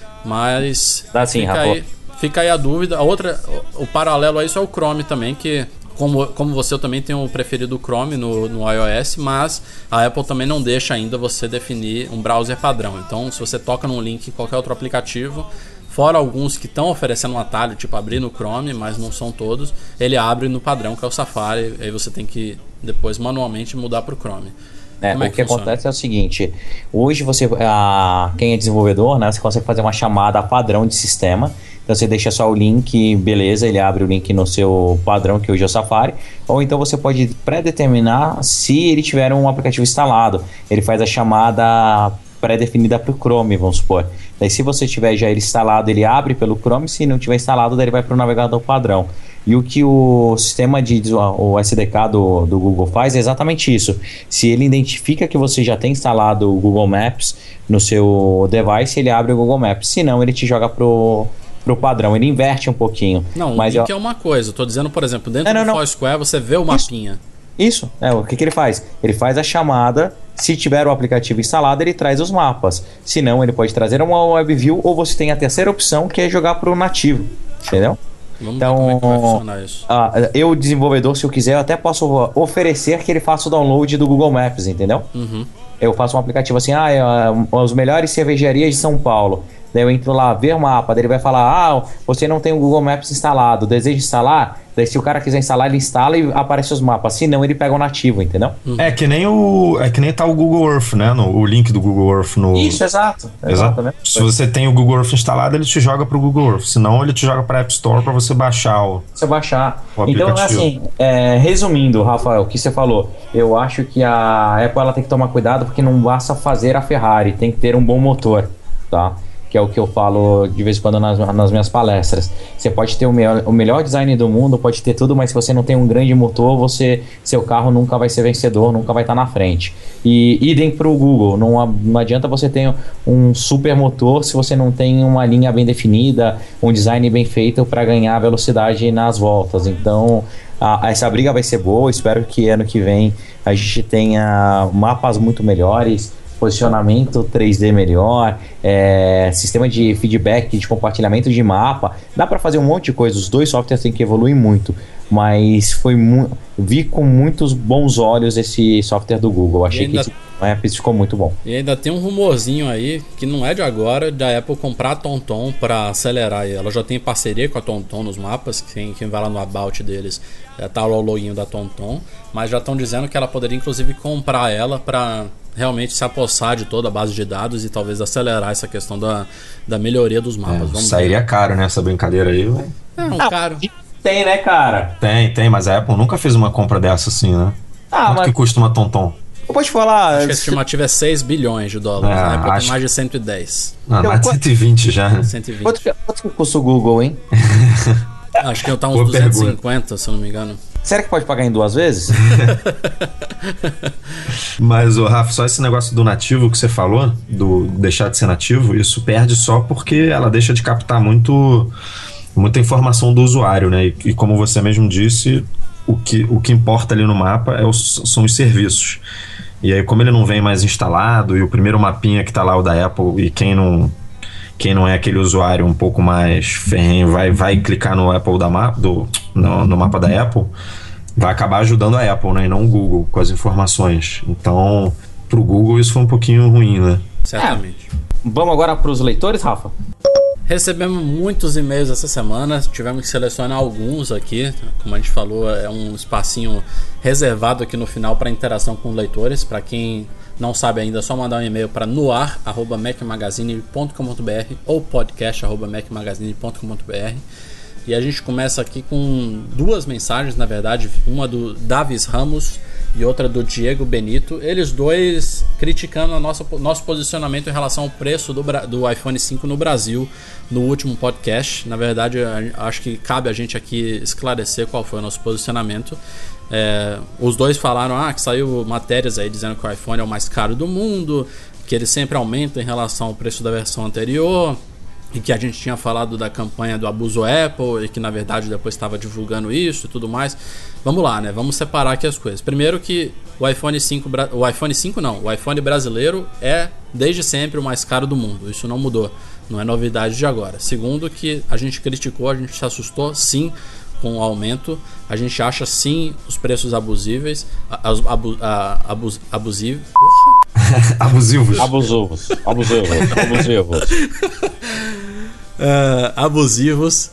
Mas Dá sim, fica, aí, fica aí a dúvida. A outra, o, o paralelo a isso é o Chrome também, que Como, como você, eu também tenho preferido o Chrome no, no iOS, mas a Apple também não deixa ainda você definir um browser padrão. Então, se você toca num link em qualquer outro aplicativo, fora alguns que estão oferecendo um atalho, tipo abrir no Chrome, mas não são todos, ele abre no padrão, que é o Safari, aí você tem que depois manualmente mudar para o Chrome. É, Como é o que que funciona? acontece é o seguinte: hoje você, a, quem é desenvolvedor, né, você consegue fazer uma chamada padrão de sistema. Então você deixa só o link, beleza, ele abre o link no seu padrão, que hoje é o Safari. Ou então você pode pré-determinar se ele tiver um aplicativo instalado. Ele faz a chamada pré-definida para o Chrome, vamos supor. Daí se você tiver já ele instalado, ele abre pelo Chrome. Se não tiver instalado, daí ele vai para o navegador padrão. E o que o sistema de o S D K do, do Google faz é exatamente isso. Se ele identifica que você já tem instalado o Google Maps no seu device, ele abre o Google Maps. Se não, ele te joga pro pro padrão, ele inverte um pouquinho. Não, mas o link eu... é uma coisa. Eu tô dizendo, por exemplo, dentro não, não, do Foursquare você vê o mapinha. Isso, é, o que, que ele faz? Ele faz a chamada, se tiver o aplicativo instalado, ele traz os mapas. Se não, ele pode trazer uma WebView, ou você tem a terceira opção, que é jogar pro nativo, entendeu? Vamos Então, ver como é que vai funcionar isso. Ah, eu, desenvolvedor, se eu quiser, eu até posso oferecer que ele faça o download do Google Maps, entendeu? Uhum. Eu faço um aplicativo assim, ah, é, as melhores cervejarias de São Paulo. Daí eu entro lá, ver o mapa, daí ele vai falar, ah, você não tem o Google Maps instalado, deseja instalar? Daí se o cara quiser instalar, ele instala e aparece os mapas. Se não, ele pega o nativo, entendeu? Uhum. É que nem o é que nem tá o Google Earth, né? No, o link do Google Earth no Isso, exato. Exato. Se você tem o Google Earth instalado, ele te joga pro Google Earth. Senão, ele te joga pra App Store pra você baixar o Você baixar. O Então, aplicativo. assim, é, resumindo, Rafael, o que você falou, eu acho que a Apple ela tem que tomar cuidado porque não basta fazer a Ferrari, tem que ter um bom motor, tá? Que é o que eu falo de vez em quando nas, nas minhas palestras. Você pode ter o, me o melhor design do mundo, pode ter tudo, mas se você não tem um grande motor, você, seu carro nunca vai ser vencedor, nunca vai estar na frente. E idem para o Google, não, não adianta você ter um super motor se você não tem uma linha bem definida, um design bem feito para ganhar velocidade nas voltas. Então, a, essa briga vai ser boa, espero que ano que vem a gente tenha mapas muito melhores, posicionamento três D melhor, é, sistema de feedback, de compartilhamento de mapa. Dá para fazer um monte de coisa. Os dois softwares têm que evoluir muito, mas foi mu vi com muitos bons olhos esse software do Google. Achei ainda... que esse app ficou muito bom. E ainda tem um rumorzinho aí, que não é de agora, da Apple comprar a TomTom para acelerar. Ela já tem parceria com a TomTom nos mapas. Quem, quem vai lá no About deles, é, tá lá o login da TomTom, mas já estão dizendo que ela poderia inclusive comprar ela para realmente se apossar de toda a base de dados e talvez acelerar essa questão da, da melhoria dos mapas. É, Vamos sairia ver. caro nessa brincadeira aí, velho. É um Ah, caro. Tem, né, cara? Tem, tem, mas a Apple nunca fez uma compra dessa assim, né? Ah, Quanto mas que custa uma TomTom? eu vou te falar. Acho que a estimativa é seis bilhões de dólares. É, A Apple acho- tem mais de cento e dez. Ah, Então, mais de quanto- cento e vinte já, né? cento e vinte. Quanto que, quanto que custa o Google, hein? Acho que tá uns Boa duzentos e pergunta. cinquenta, se eu não me engano. Será que pode pagar em duas vezes? Mas, ô, Rafa, só esse negócio do nativo que você falou, do deixar de ser nativo, isso perde só porque ela deixa de captar muito, muita informação do usuário, né? E, e como você mesmo disse, o que, o que importa ali no mapa é os, são os serviços. E aí, como ele não vem mais instalado, e o primeiro mapinha que tá lá, o da Apple, e quem não, quem não é aquele usuário um pouco mais ferrenho vai, vai clicar no Apple da ma do, no, no mapa da Apple, vai acabar ajudando a Apple, né, e não o Google com as informações. Então pro Google isso foi um pouquinho ruim, né? Certamente. É. Vamos agora para os leitores, Rafa? Recebemos muitos e-mails essa semana, tivemos que selecionar alguns aqui. Como a gente falou, é um espacinho reservado aqui no final para interação com leitores. Para quem não sabe ainda, é só mandar um e-mail para noar arroba mac magazine ponto com ponto b r ou podcast arroba mac magazine ponto com ponto b r. E a gente começa aqui com duas mensagens, na verdade, uma do Davis Ramos e outra do Diego Benito, eles dois criticando a nossa, nosso posicionamento em relação ao preço do, do iPhone cinco no Brasil no último podcast. Na verdade, acho que cabe a gente aqui esclarecer qual foi o nosso posicionamento. É, os dois falaram ah, que saiu matérias aí dizendo que o iPhone é o mais caro do mundo, que ele sempre aumenta em relação ao preço da versão anterior, e que a gente tinha falado da campanha do abuso Apple e que na verdade depois estava divulgando isso e tudo mais. Vamos lá, né? Vamos separar aqui as coisas. Primeiro que o iPhone cinco, o iPhone cinco não, o iPhone brasileiro é desde sempre o mais caro do mundo. Isso não mudou, não é novidade de agora. Segundo que a gente criticou, a gente se assustou sim com o aumento. A gente acha sim os preços abusíveis, abu, abus, abusivos. Abusivos. Abusivos. Abusivos. Abusivos. uh, abusivos.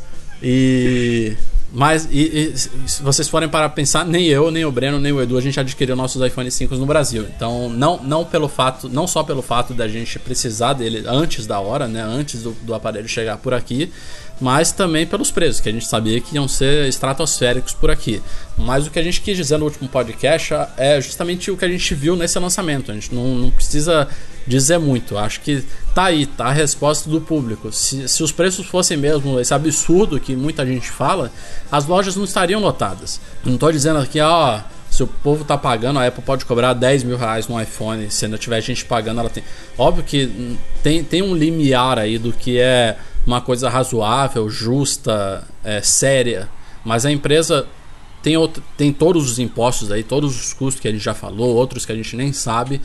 E. Mas e, e, se vocês forem parar pra pensar, nem eu, nem o Breno, nem o Edu, a gente adquiriu nossos iPhone cinco no Brasil. Então, não, não, pelo fato, não só pelo fato da gente precisar dele antes da hora, né? Antes do, do aparelho chegar por aqui, mas também pelos preços, que a gente sabia que iam ser estratosféricos por aqui. Mas o que a gente quis dizer no último podcast é justamente o que a gente viu nesse lançamento. A gente não, não precisa dizer muito. Acho que tá aí, tá a resposta do público. Se, se os preços fossem mesmo esse absurdo que muita gente fala, as lojas não estariam lotadas. Não tô dizendo aqui, ó, se o povo tá pagando, a Apple pode cobrar dez mil reais no iPhone. Se ainda tiver gente pagando, ela tem. Óbvio que tem, tem um limiar aí do que é uma coisa razoável, justa, é, séria. Mas a empresa tem, outro, tem todos os impostos aí, todos os custos que a gente já falou, outros que a gente nem sabe.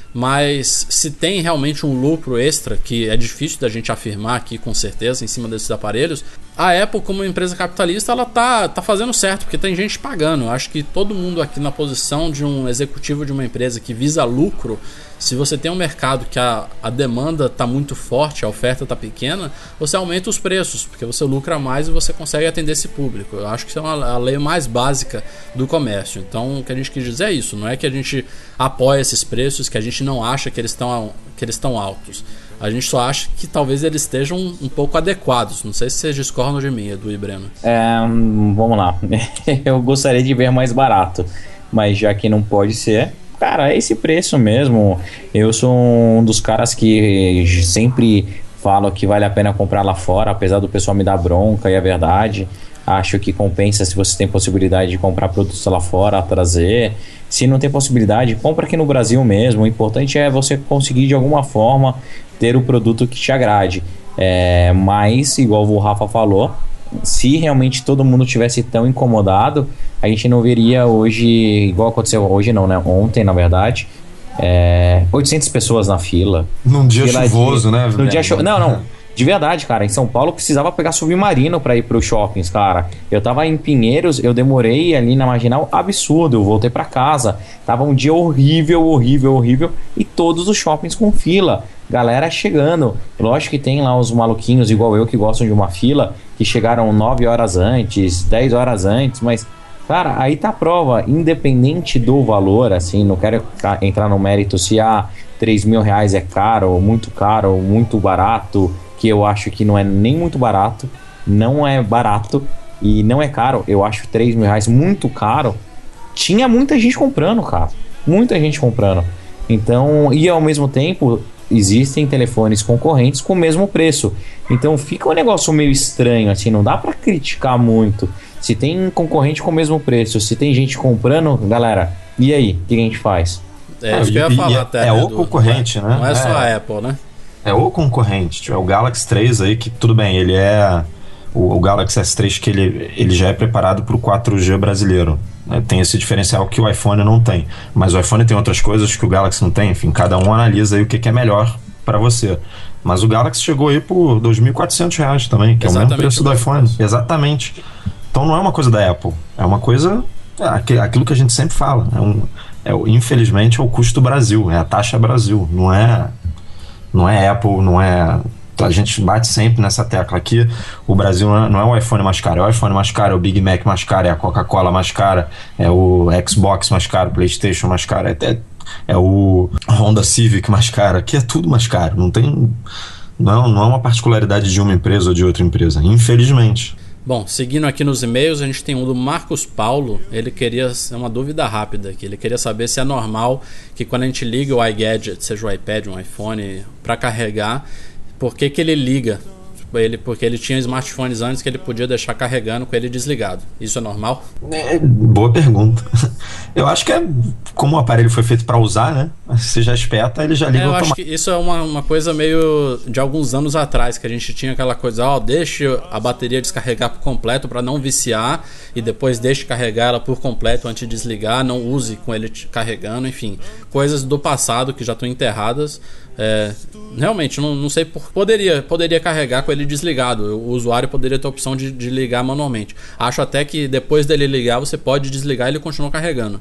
Mas se tem realmente um lucro extra, que é difícil da gente afirmar aqui com certeza em cima desses aparelhos, a Apple, como empresa capitalista, ela tá, tá fazendo certo, porque tem gente pagando. Eu acho que todo mundo aqui na posição de um executivo de uma empresa que visa lucro, se você tem um mercado que a, a demanda está muito forte, a oferta está pequena, você aumenta os preços, porque você lucra mais e você consegue atender esse público. Eu acho que isso é uma, a lei mais básica do comércio. Então, o que a gente quis dizer é isso. Não é que a gente apoia esses preços, que a gente não acha que eles estão que eles estão altos. A gente só acha que talvez eles estejam um pouco adequados. Não sei se vocês discordam de mim, Edu e Breno. É, vamos lá. Eu gostaria de ver mais barato, mas já que não pode ser, cara, é esse preço mesmo. Eu sou um dos caras que sempre falo que vale a pena comprar lá fora, apesar do pessoal me dar bronca, e é verdade. Acho que compensa se você tem possibilidade de comprar produtos lá fora, trazer. Se não tem possibilidade, compra aqui no Brasil mesmo. O importante é você conseguir de alguma forma ter o produto que te agrade. É, mas, igual o Rafa falou, se realmente todo mundo tivesse tão incomodado, a gente não veria hoje, igual aconteceu hoje não, né? Ontem, na verdade, é, oitocentas pessoas na fila. Num dia chuvoso, de, né? Num dia cho- não, não. De verdade, cara, em São Paulo eu precisava pegar submarino pra ir pros shoppings, cara. Eu tava em Pinheiros, eu demorei ali na Marginal absurdo, eu voltei pra casa. Tava um dia horrível, horrível, horrível, e todos os shoppings com fila. Galera chegando. Lógico que tem lá os maluquinhos igual eu que gostam de uma fila, que chegaram nove horas antes, dez horas antes, mas, cara, aí tá a prova, independente do valor, assim, não quero entrar no mérito se ah, três mil reais é caro, ou muito caro, ou muito barato, que eu acho que não é nem muito barato, não é barato e não é caro. Eu acho três mil reais muito caro. Tinha muita gente comprando, cara, muita gente comprando. Então, e ao mesmo tempo existem telefones concorrentes com o mesmo preço. Então fica um negócio meio estranho, assim, não dá pra criticar muito. Se tem concorrente com o mesmo preço, se tem gente comprando, galera, e aí, o que a gente faz? É isso que eu ia falar até. É o concorrente, né? Não é só a Apple, né? É o concorrente, tipo, é o Galaxy três aí, que tudo bem, ele é o, o Galaxy S três, que ele, ele já é preparado para o quatro G brasileiro, né? Tem esse diferencial que o iPhone não tem, mas o iPhone tem outras coisas que o Galaxy não tem. Enfim, cada um analisa aí o que, que é melhor para você, mas o Galaxy chegou aí por dois mil e quatrocentos reais também, que exatamente, é o mesmo preço do iPhone, preço. Exatamente. Então não é uma coisa da Apple, é uma coisa É aquilo que a gente sempre fala, é um, é, infelizmente é o custo do Brasil, é a taxa Brasil, não é, não é Apple, não é... A gente bate sempre nessa tecla aqui. O Brasil não é, não é o iPhone mais caro, é o iPhone mais caro, é o Big Mac mais caro, é a Coca-Cola mais cara, é o Xbox mais caro, PlayStation mais caro, é, é, é o Honda Civic mais caro. Aqui é tudo mais caro. Não tem, não, não é uma particularidade de uma empresa ou de outra empresa, infelizmente. Bom, seguindo aqui nos e-mails, a gente tem um do Marcos Paulo. Ele queria, é uma dúvida rápida aqui, ele queria saber se é normal que quando a gente liga o iGadget, seja o iPad, um iPhone, para carregar, por que que ele liga? Ele, porque ele tinha smartphones antes que ele podia deixar carregando com ele desligado. Isso é normal? É, boa pergunta. Eu acho que é como o aparelho foi feito para usar, né? Se já espeta, ele já liga é, eu automaticamente. acho que isso é uma, uma coisa meio de alguns anos atrás, que a gente tinha aquela coisa, ó, deixe a bateria descarregar por completo para não viciar e depois deixe carregar ela por completo antes de desligar, não use com ele carregando, enfim, coisas do passado que já estão enterradas. É, realmente, não, não sei por... Poderia, poderia carregar com ele desligado. O usuário poderia ter a opção de, de ligar manualmente. Acho até que depois dele ligar, você pode desligar e ele continua carregando.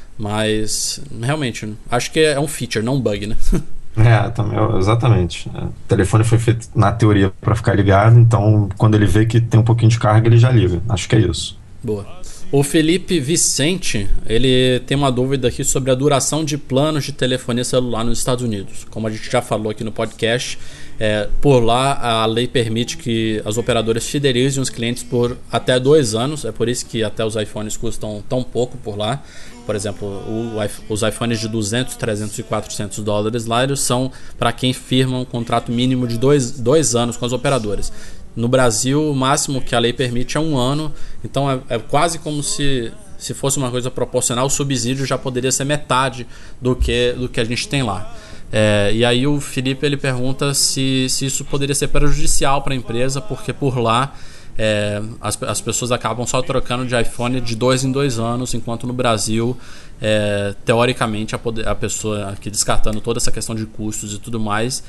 Mas, realmente, acho que é um feature, não um bug, né? É, também, exatamente. O telefone foi feito, na teoria, para ficar ligado. Então, quando ele vê que tem um pouquinho de carga, ele já liga. Acho que é isso. Boa. O Felipe Vicente, ele tem uma dúvida aqui sobre a duração de planos de telefonia celular nos Estados Unidos. Como a gente já falou aqui no podcast, é, por lá a lei permite que as operadoras fidelizem os clientes por até dois anos. É por isso que até os iPhones custam tão pouco por lá. Por exemplo, o, os iPhones de duzentos, trezentos e quatrocentos dólares lá, eles são para quem firma um contrato mínimo de dois, dois anos com as operadoras. No Brasil, o máximo que a lei permite é um ano. Então é, é quase como se, se fosse uma coisa proporcional. O subsídio já poderia ser metade do que, do que a gente tem lá. É, e aí o Felipe ele pergunta se, se isso poderia ser prejudicial para a empresa, porque por lá é, as, as pessoas acabam só trocando de iPhone de dois em dois anos, enquanto no Brasil, é, teoricamente, a, poder, a pessoa aqui descartando toda essa questão de custos e tudo mais,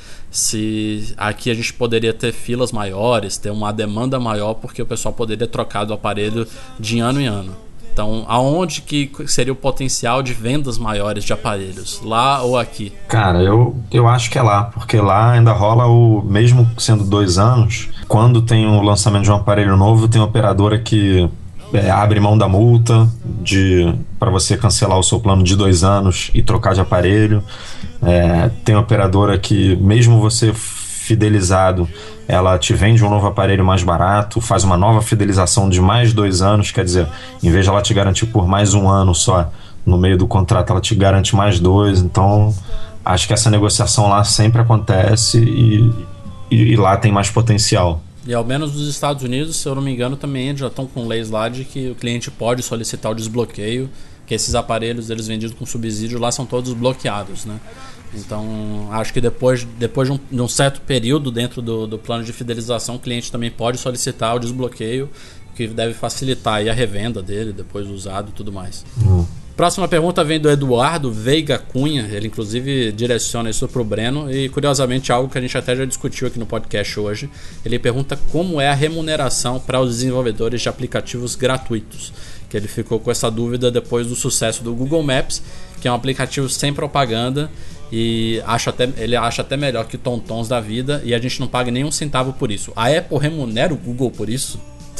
se aqui a gente poderia ter filas maiores, ter uma demanda maior, porque o pessoal poderia trocar do aparelho de ano em ano. Então, aonde que seria o potencial de vendas maiores de aparelhos? Lá ou aqui? Cara, eu, eu acho que é lá, porque lá ainda rola o... Mesmo sendo dois anos, quando tem o lançamento de um aparelho novo, tem operadora que é, abre mão da multa de para você cancelar o seu plano de dois anos e trocar de aparelho. É, tem operadora que, mesmo você fidelizado, ela te vende um novo aparelho mais barato, faz uma nova fidelização de mais dois anos, quer dizer, em vez de ela te garantir por mais um ano só no meio do contrato, ela te garante mais dois. Então acho que essa negociação lá sempre acontece e, e, e lá tem mais potencial. E ao menos nos Estados Unidos, se eu não me engano, também já estão com leis lá de que o cliente pode solicitar o desbloqueio, que esses aparelhos, eles vendidos com subsídio lá, são todos bloqueados, né? Então, acho que depois, depois de, um, de um certo período dentro do, do plano de fidelização, o cliente também pode solicitar o desbloqueio, que deve facilitar aí a revenda dele, depois usado e tudo mais. Uhum. Próxima pergunta vem do Eduardo Veiga Cunha. Ele inclusive direciona isso para o Breno e, curiosamente, algo que a gente até já discutiu aqui no podcast hoje. Ele pergunta como é a remuneração para os desenvolvedores de aplicativos gratuitos, que ele ficou com essa dúvida depois do sucesso do Google Maps, que é um aplicativo sem propaganda, e acha até, ele acha até melhor que Tontons da vida, e a gente não paga nem um centavo por isso. A Apple remunera o Google por isso?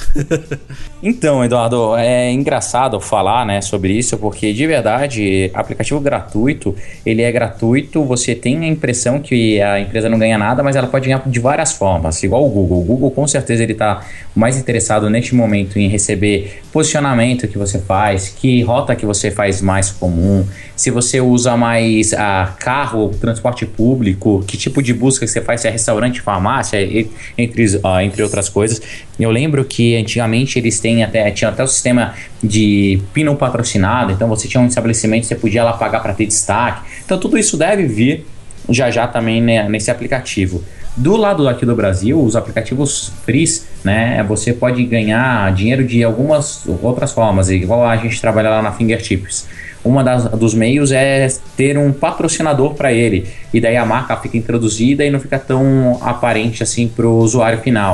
Então, Eduardo, é engraçado falar, né, sobre isso, porque de verdade, aplicativo gratuito, ele é gratuito, você tem a impressão que a empresa não ganha nada, mas ela pode ganhar de várias formas, igual o Google. O Google, com certeza, ele está mais interessado neste momento em receber posicionamento que você faz, que rota que você faz mais comum, se você usa mais a carro, transporte público, que tipo de busca que você faz, se é restaurante, farmácia, entre, uh, entre outras coisas. Eu lembro que antigamente eles têm até, tinham até o sistema de pino patrocinado, então você tinha um estabelecimento, você podia lá pagar para ter destaque. Então tudo isso deve vir já já também, né, nesse aplicativo. Do lado aqui do Brasil, os aplicativos free, né, você pode ganhar dinheiro de algumas outras formas, igual a gente trabalha lá na Fingertips. Uma das, dos meios é ter um patrocinador para ele, e daí a marca fica introduzida e não fica tão aparente assim para o usuário final.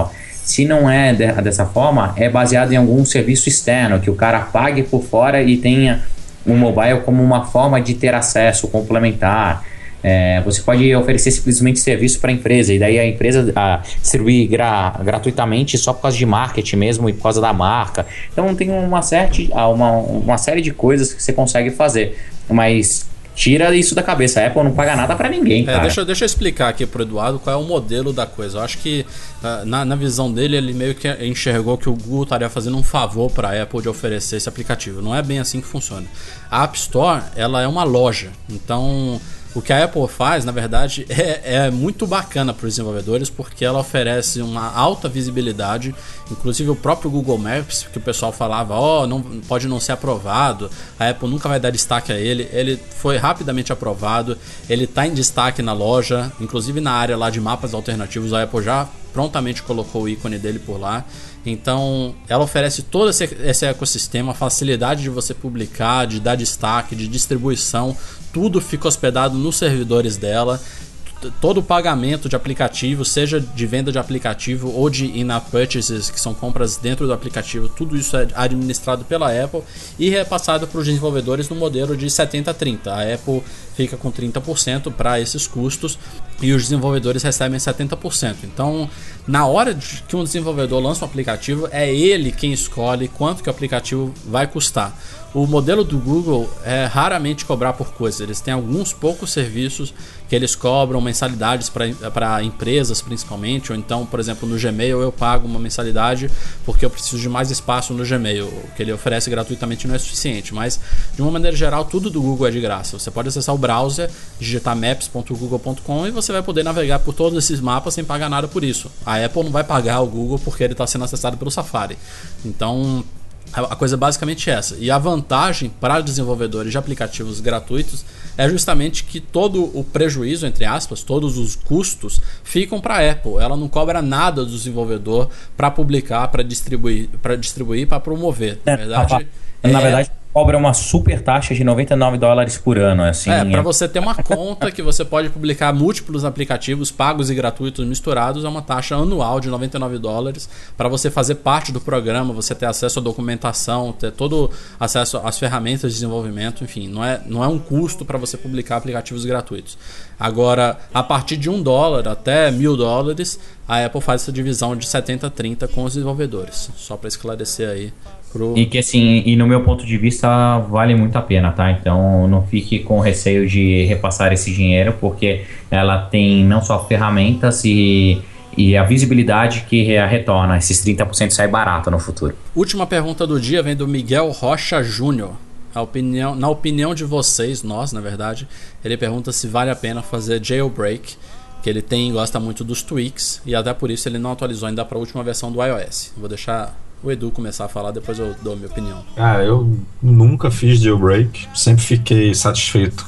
se não é de, dessa forma, é baseado em algum serviço externo, que o cara pague por fora e tenha o mobile como uma forma de ter acesso complementar. É, você pode oferecer simplesmente serviço para a empresa, e daí a empresa a, distribuir gra, gratuitamente só por causa de marketing mesmo e por causa da marca. Então tem uma, certa, uma, uma série de coisas que você consegue fazer, mas tira isso da cabeça, a Apple não paga nada para ninguém, cara. É, deixa, deixa eu explicar aqui pro Eduardo qual é o modelo da coisa. Eu acho que uh, na, na visão dele, ele meio que enxergou que o Google estaria fazendo um favor para a Apple de oferecer esse aplicativo. Não é bem assim que funciona. A App Store, ela é uma loja, então o que a Apple faz, na verdade, é, é muito bacana para os desenvolvedores, porque ela oferece uma alta visibilidade. Inclusive o próprio Google Maps, que o pessoal falava, ó, oh, não, pode não ser aprovado, a Apple nunca vai dar destaque a ele. Ele foi rapidamente aprovado, ele está em destaque na loja, inclusive na área lá de mapas alternativos, a Apple já prontamente colocou o ícone dele por lá. Então ela oferece todo esse, esse ecossistema, a facilidade de você publicar, de dar destaque, de distribuição, tudo fica hospedado nos servidores dela. Todo o pagamento de aplicativo, seja de venda de aplicativo ou de in-app purchases, que são compras dentro do aplicativo, tudo isso é administrado pela Apple e repassado para os desenvolvedores no modelo de setenta a trinta. A Apple fica com trinta por cento para esses custos e os desenvolvedores recebem setenta por cento. Então, na hora de que um desenvolvedor lança um aplicativo, é ele quem escolhe quanto que o aplicativo vai custar. O modelo do Google é raramente cobrar por coisas. Eles têm alguns poucos serviços que eles cobram mensalidades para empresas principalmente, ou então, por exemplo, no Gmail eu pago uma mensalidade porque eu preciso de mais espaço no Gmail. O que ele oferece gratuitamente não é suficiente, mas de uma maneira geral tudo do Google é de graça. Você pode acessar o browser, digitar maps ponto google ponto com e você vai poder navegar por todos esses mapas sem pagar nada por isso. A Apple não vai pagar o Google porque ele está sendo acessado pelo Safari. Então a coisa é basicamente essa. E a vantagem para desenvolvedores de aplicativos gratuitos é justamente que todo o prejuízo, entre aspas, todos os custos ficam para a Apple. Ela não cobra nada do desenvolvedor para publicar, para distribuir, para distribuir, para promover. Na verdade, é... na verdade cobra uma super taxa de noventa e nove dólares por ano. Assim, é, para você ter uma conta que você pode publicar múltiplos aplicativos pagos e gratuitos misturados, é uma taxa anual de noventa e nove dólares. Para você fazer parte do programa, você ter acesso à documentação, ter todo acesso às ferramentas de desenvolvimento, enfim, não é, não é um custo para você publicar aplicativos gratuitos. Agora, a partir de um dólar até mil dólares, a Apple faz essa divisão de setenta a trinta com os desenvolvedores. Só para esclarecer aí. Pro... E que assim, e no meu ponto de vista vale muito a pena, tá? Então não fique com receio de repassar esse dinheiro, porque ela tem não só ferramentas e, e a visibilidade que a retorna. Esses trinta por cento sai barato no futuro. Última pergunta do dia vem do Miguel Rocha Júnior. A opinião, na opinião de vocês, nós na verdade, ele pergunta se vale a pena fazer jailbreak, que ele tem gosta muito dos tweaks e até por isso ele não atualizou ainda para a última versão do iOS. Vou deixar o Edu começar a falar, depois eu dou a minha opinião. Ah, eu nunca fiz jailbreak, sempre fiquei satisfeito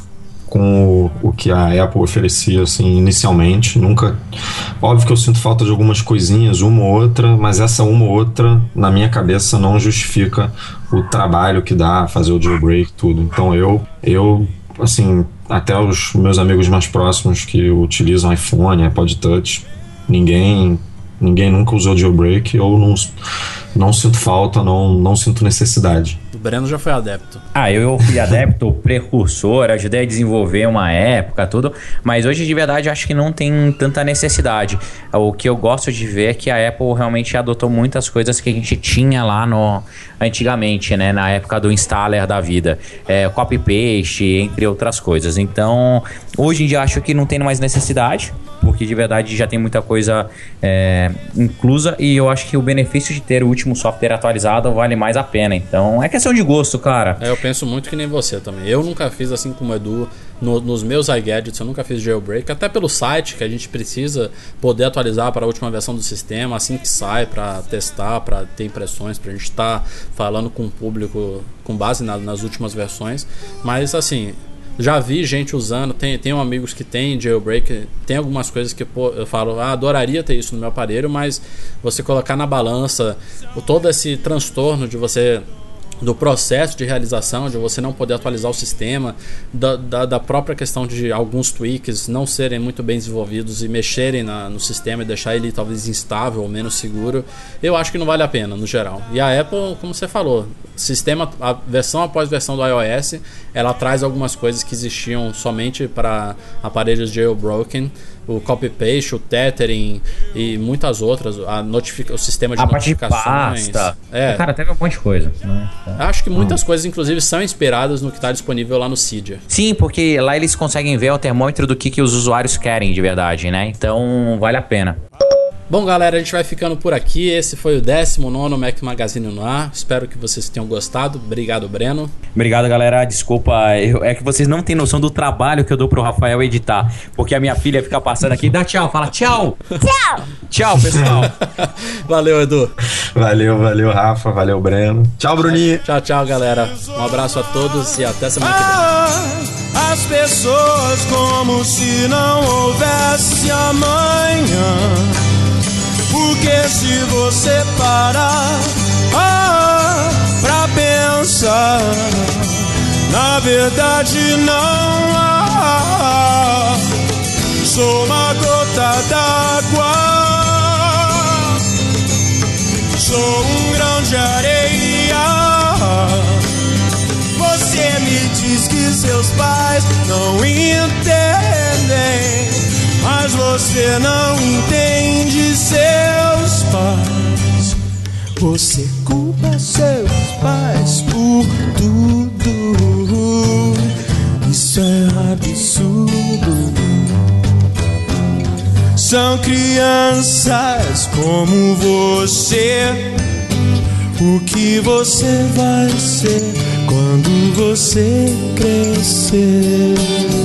com o, o que a Apple oferecia assim, inicialmente. Nunca, óbvio que eu sinto falta de algumas coisinhas, uma ou outra, mas essa uma ou outra na minha cabeça não justifica o trabalho que dá fazer o jailbreak, tudo. Então eu, eu assim, até os meus amigos mais próximos que utilizam iPhone, iPod Touch, ninguém ninguém nunca usou jailbreak. Eu não, não sinto falta, não, não sinto necessidade. O Breno já foi adepto. Ah, eu fui adepto, precursor, ajudei a desenvolver uma época, tudo, mas hoje de verdade acho que não tem tanta necessidade. O que eu gosto de ver é que a Apple realmente adotou muitas coisas que a gente tinha lá no antigamente, né, na época do installer da vida, é, copy-paste, entre outras coisas. Então, hoje em dia acho que não tem mais necessidade, porque de verdade já tem muita coisa é, inclusa, e eu acho que o benefício de ter o último software atualizado vale mais a pena. Então é questão de gosto, cara. É, eu penso muito que nem você também. Eu nunca fiz assim como o Edu no, nos meus iGadgets, eu nunca fiz jailbreak, até pelo site que a gente precisa poder atualizar para a última versão do sistema assim que sai, para testar, para ter impressões, para a gente estar tá falando com o público com base na, nas últimas versões. Mas assim, já vi gente usando, tem, tenho amigos que tem jailbreak, tem algumas coisas que pô, eu falo, ah, adoraria ter isso no meu aparelho, mas você colocar na balança todo esse transtorno de você do processo de realização, de você não poder atualizar o sistema, da, da, da própria questão de alguns tweaks não serem muito bem desenvolvidos e mexerem na, no sistema e deixar ele talvez instável ou menos seguro, eu acho que não vale a pena no geral. E a Apple, como você falou, sistema, a versão após versão do iOS, ela traz algumas coisas que existiam somente para aparelhos jailbroken, o copy-paste, o tethering e muitas outras, a notifica, o sistema de a notificações. Parte de pasta. É. Cara, teve um monte de coisa. Né? Acho que muitas hum. coisas, inclusive, são inspiradas no que está disponível lá no Cydia. Sim, porque lá eles conseguem ver o termômetro do que, que os usuários querem de verdade, né? Então, vale a pena. Bom, galera, a gente vai ficando por aqui. Esse foi o décimo nono Mac Magazine no ar. Espero que vocês tenham gostado. Obrigado, Breno. Obrigado, galera. Desculpa, eu, é que vocês não têm noção do trabalho que eu dou pro Rafael editar. Porque a minha filha fica passando aqui, dá tchau, fala tchau. Tchau. Tchau, pessoal. Valeu, Edu. Valeu, valeu, Rafa. Valeu, Breno. Tchau, Bruninho. Tchau, tchau, galera. Um abraço a todos e até semana que vem. As pessoas como se não houvesse amanhã. Porque se você parar ah, pra pensar, na verdade não há. Sou uma gota d'água, sou um grão de areia. Você me diz que seus pais não entendem, mas você não entende seus pais. Você culpa seus pais por tudo. Isso é absurdo. São crianças como você. O que você vai ser quando você crescer?